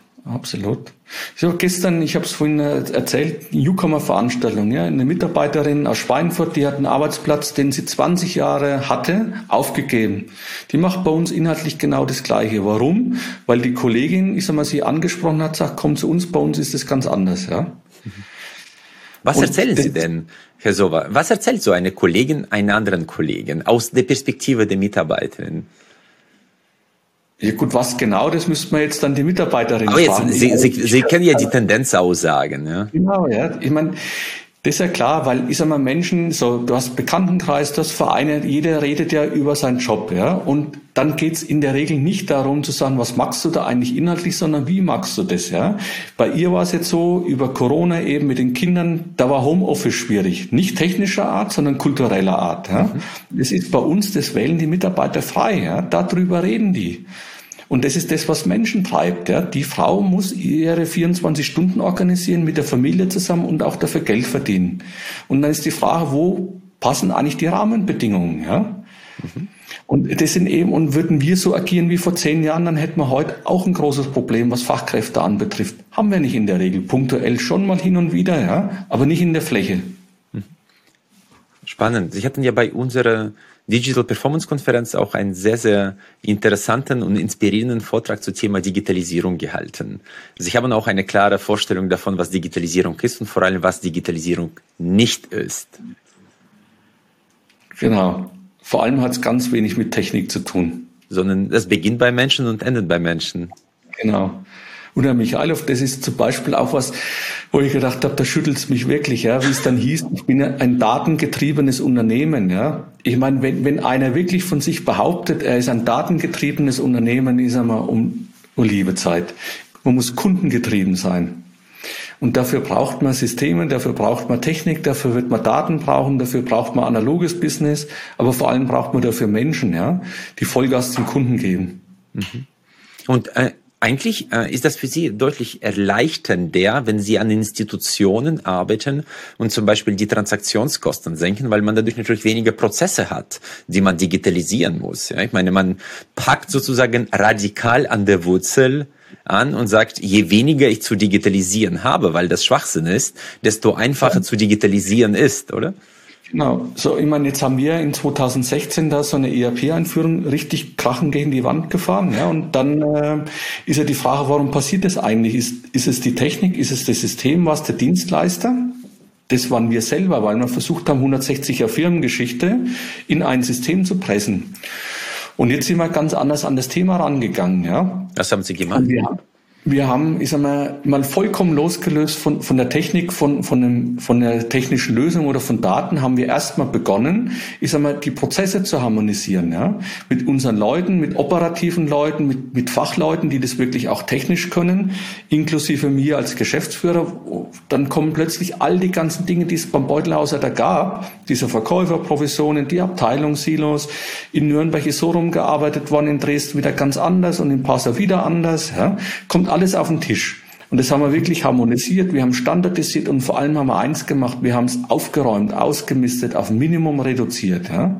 Ich habe gestern, ich habe es vorhin erzählt, Newcomer-Veranstaltung, ja, eine Mitarbeiterin aus Schweinfurt, die hat einen Arbeitsplatz, den sie 20 Jahre hatte, aufgegeben. Die macht bei uns inhaltlich genau das Gleiche. Warum? Weil die Kollegin, ich sag mal, sie angesprochen hat, sagt, komm zu uns, bei uns ist das ganz anders, ja. Was erzählen Sie denn, Herr Sowa? Was erzählt so eine Kollegin einer anderen Kollegin aus der Perspektive der Mitarbeiterin? Ja gut, was genau, das müsste man jetzt dann die Mitarbeiterin Aber jetzt, fragen. Sie können ja die Tendenz aussagen, ja. Genau, ja. Ich meine, das ist ja klar, weil ich sag mal, Menschen, so, du hast Bekanntenkreis, du hast Vereine, jeder redet ja über seinen Job, ja. Und dann geht's in der Regel nicht darum zu sagen, was magst du da eigentlich inhaltlich, sondern wie magst du das, ja. Bei ihr war es jetzt so, über Corona eben mit den Kindern, da war Homeoffice schwierig. Nicht technischer Art, sondern kultureller Art, ja. Das ist bei uns, das wählen die Mitarbeiter frei, ja. Darüber reden die. Und das ist das, was Menschen treibt. Ja. Die Frau muss ihre 24 Stunden organisieren, mit der Familie zusammen und auch dafür Geld verdienen. Und dann ist die Frage, wo passen eigentlich die Rahmenbedingungen? Ja. Und das sind eben, und würden wir so agieren wie vor 10 Jahren, dann hätten wir heute auch ein großes Problem, was Fachkräfte anbetrifft. Haben wir nicht in der Regel. Punktuell schon mal hin und wieder, ja, aber nicht in der Fläche. Spannend. Sie hatten ja bei unserer Digital Performance Konferenz auch einen sehr, sehr interessanten und inspirierenden Vortrag zum Thema Digitalisierung gehalten. Sie haben auch eine klare Vorstellung davon, was Digitalisierung ist und vor allem, was Digitalisierung nicht ist. Genau. Vor allem hat es ganz wenig mit Technik zu tun. Sondern das beginnt bei Menschen und endet bei Menschen. Genau. Und Herr Michailov, das ist zum Beispiel auch was, wo ich gedacht habe, da schüttelt es mich wirklich, ja, wie es dann hieß, ich bin ein datengetriebenes Unternehmen, ja. Ich meine, wenn einer wirklich von sich behauptet, er ist ein datengetriebenes Unternehmen, ist er mal um liebe Zeit. Man muss kundengetrieben sein. Und dafür braucht man Systeme, dafür braucht man Technik, dafür wird man Daten brauchen, dafür braucht man analoges Business, aber vor allem braucht man dafür Menschen, ja, die Vollgas zum Kunden geben. Und eigentlich ist das für Sie deutlich erleichternder, wenn Sie an Institutionen arbeiten und zum Beispiel die Transaktionskosten senken, weil man dadurch natürlich weniger Prozesse hat, die man digitalisieren muss. Ja, ich meine, man packt sozusagen radikal an der Wurzel an und sagt, je weniger ich zu digitalisieren habe, weil das Schwachsinn ist, desto einfacher zu digitalisieren ist, oder? Genau. So, ich meine, jetzt haben wir in 2016 da so eine ERP-Einführung richtig krachend gegen die Wand gefahren, ja. Und dann ist ja die Frage, warum passiert das eigentlich? Ist es die Technik? Ist es das System? Was der Dienstleister? Das waren wir selber, weil wir versucht haben, 160er Firmengeschichte in ein System zu pressen. Und jetzt sind wir ganz anders an das Thema rangegangen, ja. Was haben Sie gemacht? Wir haben, ich sag mal vollkommen losgelöst von der Technik, von der technischen Lösung oder von Daten, haben wir erstmal begonnen, ich sag mal, die Prozesse zu harmonisieren, ja. Mit unseren Leuten, mit operativen Leuten, mit Fachleuten, die das wirklich auch technisch können, inklusive mir als Geschäftsführer. Dann kommen plötzlich all die ganzen Dinge, die es beim Beutelhauser da gab, diese Verkäuferprovisionen, die Abteilungssilos. In Nürnberg ist so rumgearbeitet worden, in Dresden wieder ganz anders und in Passau wieder anders, ja. Kommt alles auf den Tisch. Und das haben wir wirklich harmonisiert, wir haben standardisiert und vor allem haben wir eins gemacht, wir haben es aufgeräumt, ausgemistet, auf ein Minimum reduziert. Ja?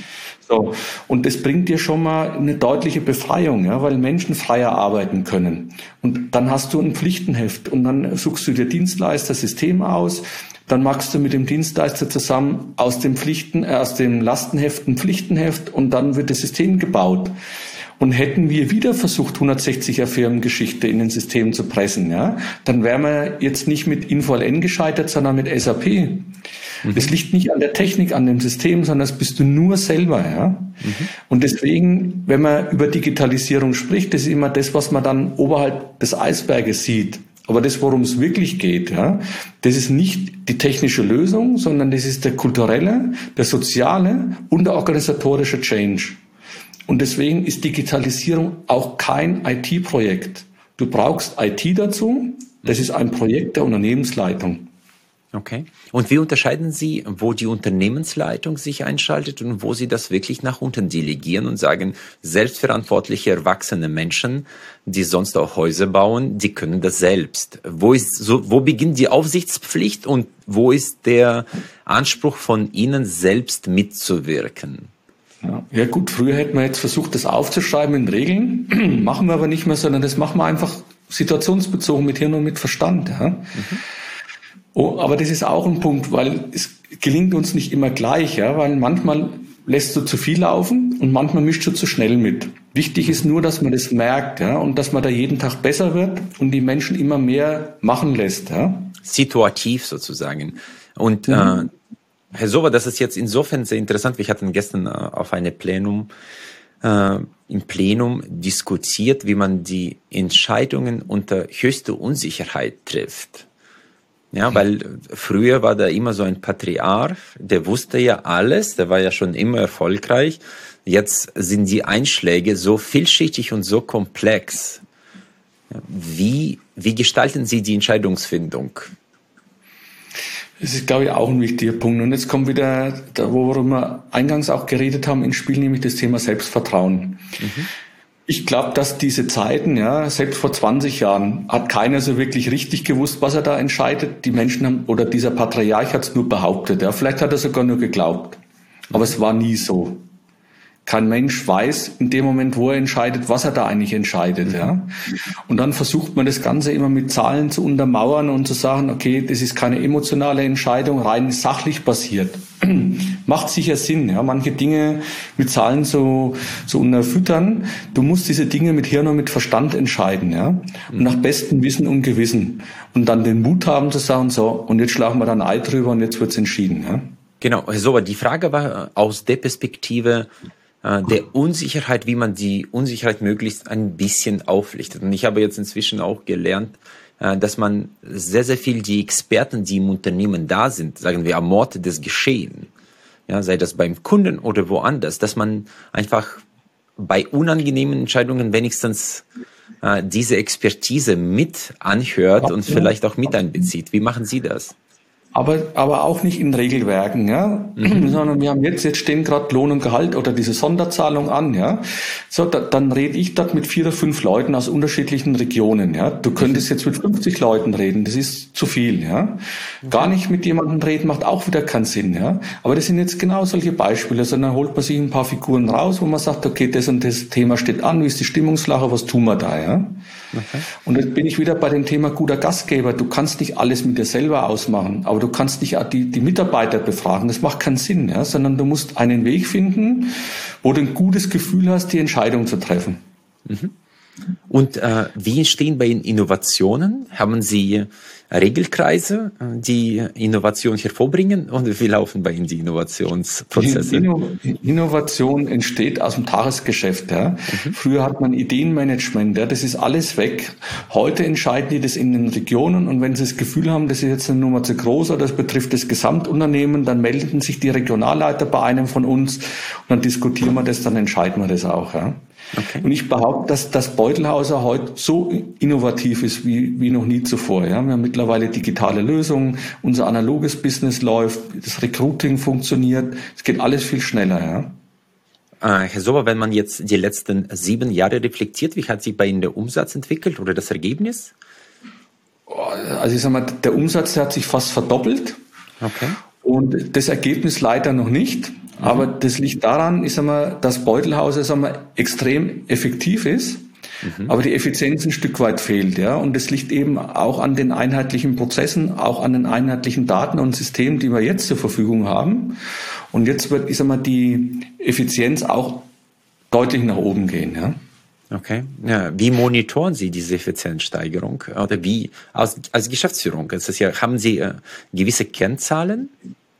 So. Und das bringt dir schon mal eine deutliche Befreiung, ja? Weil Menschen freier arbeiten können. Und dann hast du ein Pflichtenheft und dann suchst du dir Dienstleister, System aus, dann machst du mit dem Dienstleister zusammen aus dem Lastenheft ein Pflichtenheft und dann wird das System gebaut. Und hätten wir wieder versucht, 160er Firmengeschichte in ein System zu pressen, ja, dann wären wir jetzt nicht mit InfoLN gescheitert, sondern mit SAP. Das liegt nicht an der Technik, an dem System, sondern das bist du nur selber, ja. Und deswegen, wenn man über Digitalisierung spricht, das ist immer das, was man dann oberhalb des Eisberges sieht. Aber das, worum es wirklich geht, ja, das ist nicht die technische Lösung, sondern das ist der kulturelle, der soziale und der organisatorische Change. Und deswegen ist Digitalisierung auch kein IT-Projekt. Du brauchst IT dazu. Das ist ein Projekt der Unternehmensleitung. Okay. Und wie unterscheiden Sie, wo die Unternehmensleitung sich einschaltet und wo Sie das wirklich nach unten delegieren und sagen, selbstverantwortliche, erwachsene Menschen, die sonst auch Häuser bauen, die können das selbst. Wo beginnt die Aufsichtspflicht und wo ist der Anspruch von Ihnen, selbst mitzuwirken? Ja gut, früher hätten wir jetzt versucht, das aufzuschreiben in Regeln, machen wir aber nicht mehr, sondern das machen wir einfach situationsbezogen mit Hirn und mit Verstand. Ja. Oh, aber das ist auch ein Punkt, weil es gelingt uns nicht immer gleich, ja, weil manchmal lässt du zu viel laufen und manchmal mischst du zu schnell mit. Wichtig ist nur, dass man das merkt, ja, und dass man da jeden Tag besser wird und die Menschen immer mehr machen lässt. Ja. Situativ sozusagen. Und Herr Sowa, das ist jetzt insofern sehr interessant. Wir hatten gestern auf einem Plenum im Plenum diskutiert, wie man die Entscheidungen unter höchster Unsicherheit trifft. Ja, weil früher war da immer so ein Patriarch, der wusste ja alles, der war ja schon immer erfolgreich. Jetzt sind die Einschläge so vielschichtig und so komplex. Wie gestalten Sie die Entscheidungsfindung? Das ist, glaube ich, auch ein wichtiger Punkt. Und jetzt kommt wieder, worüber wir eingangs auch geredet haben, ins Spiel, nämlich das Thema Selbstvertrauen. Ich glaube, dass diese Zeiten, ja, selbst vor 20 Jahren hat keiner so wirklich richtig gewusst, was er da entscheidet. Die Menschen haben, oder dieser Patriarch hat es nur behauptet. Ja, vielleicht hat er sogar nur geglaubt. Aber es war nie so. Kein Mensch weiß in dem Moment, wo er entscheidet, was er da eigentlich entscheidet. Ja. Und dann versucht man das Ganze immer mit Zahlen zu untermauern und zu sagen, okay, das ist keine emotionale Entscheidung, rein sachlich basiert. Macht sicher Sinn, ja, manche Dinge mit Zahlen so unterfüttern. Du musst diese Dinge mit Hirn und mit Verstand entscheiden, ja, und nach bestem Wissen und Gewissen. Und dann den Mut haben zu sagen, so, und jetzt schlagen wir da ein Ei drüber und jetzt wird's entschieden. Ja. Genau, so, die Frage war aus der Perspektive der Unsicherheit, wie man die Unsicherheit möglichst ein bisschen auflichtet. Und ich habe jetzt inzwischen auch gelernt, dass man sehr, sehr viel die Experten, die im Unternehmen da sind, sagen wir am Ort des Geschehen, ja, sei das beim Kunden oder woanders, dass man einfach bei unangenehmen Entscheidungen wenigstens diese Expertise mit anhört und vielleicht auch mit einbezieht. Wie machen Sie das? Aber auch nicht in Regelwerken, ja, sondern wir haben jetzt stehen gerade Lohn und Gehalt oder diese Sonderzahlung an, ja. So, dann rede ich dort mit 4 oder 5 Leuten aus unterschiedlichen Regionen, ja. Du könntest jetzt mit 50 Leuten reden, das ist zu viel, ja. Gar nicht mit jemandem reden macht auch wieder keinen Sinn, ja. Aber das sind jetzt genau solche Beispiele, sondern holt man sich ein paar Figuren raus, wo man sagt, okay, das und das Thema steht an, wie ist die Stimmungslage, was tun wir da, ja. Okay. Und jetzt bin ich wieder bei dem Thema guter Gastgeber. Du kannst nicht alles mit dir selber ausmachen, aber du kannst nicht die Mitarbeiter befragen. Das macht keinen Sinn, ja? Sondern du musst einen Weg finden, wo du ein gutes Gefühl hast, die Entscheidung zu treffen. Und wie entstehen bei Ihnen Innovationen? Haben Sie Regelkreise, die Innovation hervorbringen? Und wie laufen bei Ihnen die Innovationsprozesse? Innovation entsteht aus dem Tagesgeschäft. Ja. Früher hat man Ideenmanagement, ja, das ist alles weg. Heute entscheiden die das in den Regionen und wenn sie das Gefühl haben, das ist jetzt eine Nummer zu groß oder das betrifft das Gesamtunternehmen, dann melden sich die Regionalleiter bei einem von uns und dann diskutieren wir das, dann entscheiden wir das auch. Ja. Okay. Und ich behaupte, dass das Beutelhauser heute so innovativ ist wie noch nie zuvor. Ja. Wir haben mittlerweile digitale Lösungen, unser analoges Business läuft, das Recruiting funktioniert, es geht alles viel schneller. Ja. Herr Sober, wenn man jetzt die letzten 7 Jahre reflektiert, wie hat sich bei Ihnen der Umsatz entwickelt oder das Ergebnis? Also ich sag mal, der Umsatz hat sich fast verdoppelt. Okay. Und das Ergebnis leider noch nicht. Aber das liegt daran, ich sag mal, dass Beutelhaus extrem effektiv ist, aber die Effizienz ein Stück weit fehlt, ja. Und das liegt eben auch an den einheitlichen Prozessen, auch an den einheitlichen Daten und Systemen, die wir jetzt zur Verfügung haben. Und jetzt wird, ich sag mal, die Effizienz auch deutlich nach oben gehen, ja. Okay. Ja, wie monitoren Sie diese Effizienzsteigerung? Oder wie als Geschäftsführung? Haben Sie gewisse Kennzahlen?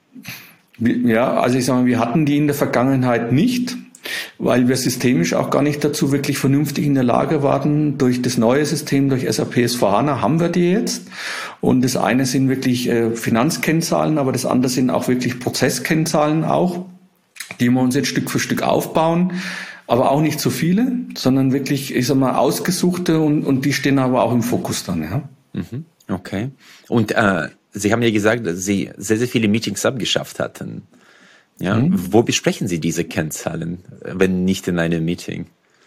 Ja, also ich sage mal, wir hatten die in der Vergangenheit nicht, weil wir systemisch auch gar nicht dazu wirklich vernünftig in der Lage waren. Durch das neue System, durch SAP S/4HANA haben wir die jetzt. Und das eine sind wirklich Finanzkennzahlen, aber das andere sind auch wirklich Prozesskennzahlen auch, die wir uns jetzt Stück für Stück aufbauen. Aber auch nicht so viele, sondern wirklich, ich sag mal, ausgesuchte und die stehen aber auch im Fokus dann, ja. Okay. Und Sie haben ja gesagt, dass Sie sehr, sehr viele Meetings abgeschafft hatten. Ja, wo besprechen Sie diese Kennzahlen, wenn nicht in einem Meeting?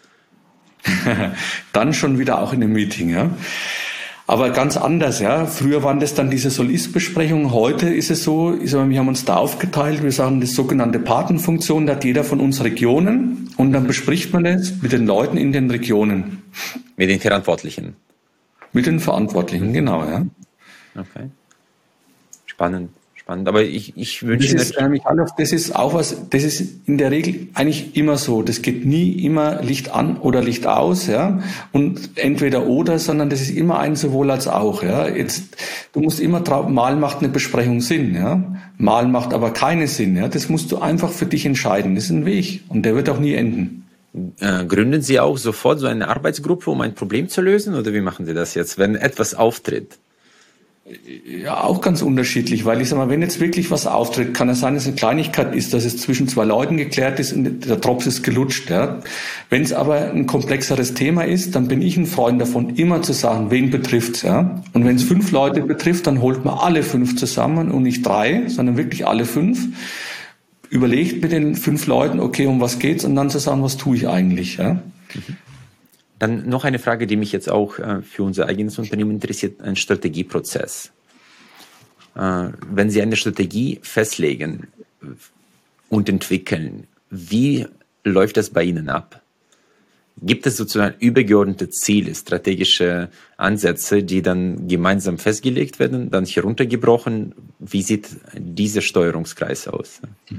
Dann schon wieder auch in einem Meeting, ja. Aber ganz anders, ja. Früher waren das dann diese Soll-Ist-Besprechungen. Heute ist es so, ich sag mal, wir haben uns da aufgeteilt. Wir sagen, das sogenannte Patenfunktion, da hat jeder von uns Regionen und dann bespricht man das mit den Leuten in den Regionen. Mit den Verantwortlichen? Mit den Verantwortlichen, genau, ja. Okay. Spannend. Aber ich wünsche das ist auch was, das ist in der Regel eigentlich immer so. Das geht nie immer Licht an oder Licht aus, ja. Und entweder oder, sondern das ist immer ein sowohl als auch, ja. Du musst immer mal macht eine Besprechung Sinn, ja. Mal macht aber keinen Sinn, ja. Das musst du einfach für dich entscheiden. Das ist ein Weg und der wird auch nie enden. Gründen Sie auch sofort so eine Arbeitsgruppe, um ein Problem zu lösen? Oder wie machen Sie das jetzt, wenn etwas auftritt? Ja, auch ganz unterschiedlich, weil ich sag mal, wenn jetzt wirklich was auftritt, kann es sein, dass es eine Kleinigkeit ist, dass es zwischen zwei Leuten geklärt ist und der Drops ist gelutscht. Ja. Wenn es aber ein komplexeres Thema ist, dann bin ich ein Freund davon, immer zu sagen, wen betrifft's. Ja. Und wenn es 5 Leute betrifft, dann holt man alle 5 zusammen und nicht 3, sondern wirklich alle 5. Überlegt mit den 5 Leuten, okay, um was geht's, und dann zu sagen, was tue ich eigentlich. Ja. Dann noch eine Frage, die mich jetzt auch für unser eigenes Unternehmen interessiert, ein Strategieprozess. Wenn Sie eine Strategie festlegen und entwickeln, wie läuft das bei Ihnen ab? Gibt es sozusagen übergeordnete Ziele, strategische Ansätze, die dann gemeinsam festgelegt werden, dann heruntergebrochen? Wie sieht dieser Steuerungskreis aus?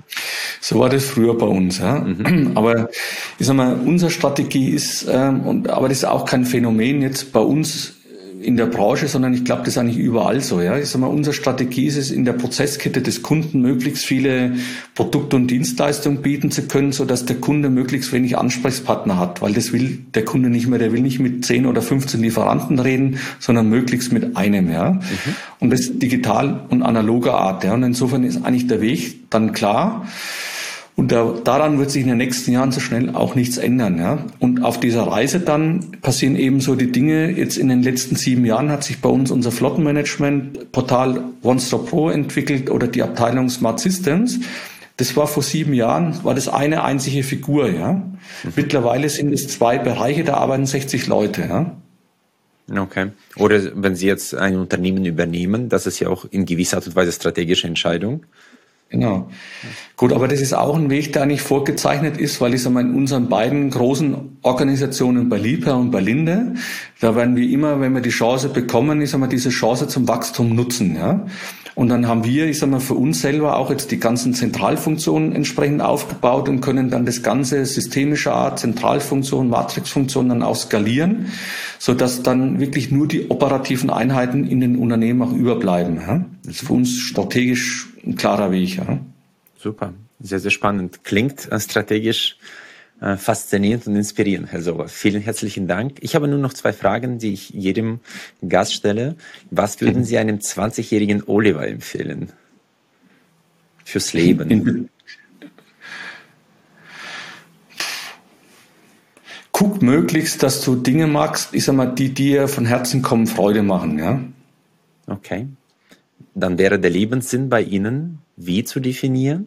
So war das früher bei uns. Ja. Aber ich sag mal, unsere Strategie ist, aber das ist auch kein Phänomen jetzt bei uns in der Branche, sondern ich glaube, das ist eigentlich überall so. Ja. Ich sag mal, unsere Strategie ist es, in der Prozesskette des Kunden möglichst viele Produkte und Dienstleistungen bieten zu können, sodass der Kunde möglichst wenig Ansprechpartner hat, weil das will der Kunde nicht mehr. Der will nicht mit 10 oder 15 Lieferanten reden, sondern möglichst mit einem. Ja. Und das digital und analoger Art. Ja. Und insofern ist eigentlich der Weg dann klar. Und daran wird sich in den nächsten Jahren so schnell auch nichts ändern. Ja. Und auf dieser Reise dann passieren eben so die Dinge. Jetzt in den letzten 7 Jahren hat sich bei uns unser Flottenmanagement-Portal OneStop Pro entwickelt oder die Abteilung Smart Systems. Das war vor 7 Jahren, war das eine einzige Figur. Ja. Mittlerweile sind es 2 Bereiche, da arbeiten 60 Leute. Ja. Okay. Oder wenn Sie jetzt ein Unternehmen übernehmen, das ist ja auch in gewisser Art und Weise strategische Entscheidung. Genau. Gut, aber das ist auch ein Weg, der eigentlich vorgezeichnet ist, weil ich sage mal, in unseren beiden großen Organisationen bei Liebherr und bei Linde, da werden wir immer, wenn wir die Chance bekommen, ich sage mal, diese Chance zum Wachstum nutzen, ja. Und dann haben wir, ich sage mal, für uns selber auch jetzt die ganzen Zentralfunktionen entsprechend aufgebaut und können dann das ganze systemische Art, Zentralfunktion, Matrixfunktion dann auch skalieren, sodass dann wirklich nur die operativen Einheiten in den Unternehmen auch überbleiben. Ja? Das ist für uns strategisch ein klarer Weg. Ja? Super, sehr, sehr spannend. Klingt strategisch faszinierend und inspirierend, Herr Sowa. Vielen herzlichen Dank. Ich habe nur noch 2 Fragen, die ich jedem Gast stelle. Was würden Sie einem 20-jährigen Oliver empfehlen fürs Leben? Guck möglichst, dass du Dinge magst, ich sag mal, die dir von Herzen kommen, Freude machen. Ja? Okay. Dann wäre der Lebenssinn bei Ihnen wie zu definieren?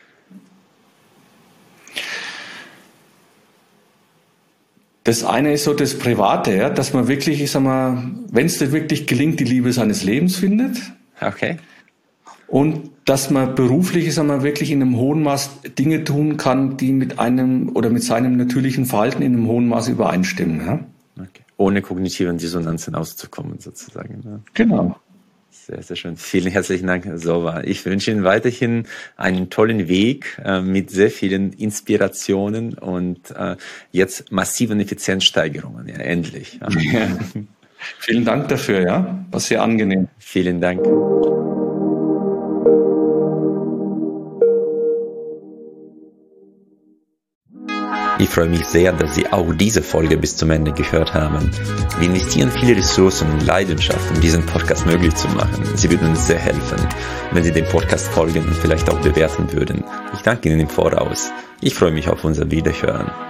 Das eine ist so das Private, ja, dass man wirklich, ich sag mal, wenn es dir wirklich gelingt, die Liebe seines Lebens findet. Okay. Und dass man beruflich, ich sag mal, wirklich in einem hohen Maß Dinge tun kann, die mit einem oder mit seinem natürlichen Verhalten in einem hohen Maß übereinstimmen. Ja. Okay. Ohne kognitiven Dissonanzen auszukommen, sozusagen. Ja. Genau. Sehr, sehr schön. Vielen herzlichen Dank, Herr Sowa. Ich wünsche Ihnen weiterhin einen tollen Weg mit sehr vielen Inspirationen und jetzt massiven Effizienzsteigerungen. Ja, endlich. Ja. Ja. Vielen Dank dafür, ja. War sehr angenehm. Vielen Dank. Ich freue mich sehr, dass Sie auch diese Folge bis zum Ende gehört haben. Wir investieren viele Ressourcen und Leidenschaft, um diesen Podcast möglich zu machen. Sie würden uns sehr helfen, wenn Sie dem Podcast folgen und vielleicht auch bewerten würden. Ich danke Ihnen im Voraus. Ich freue mich auf unser Wiederhören.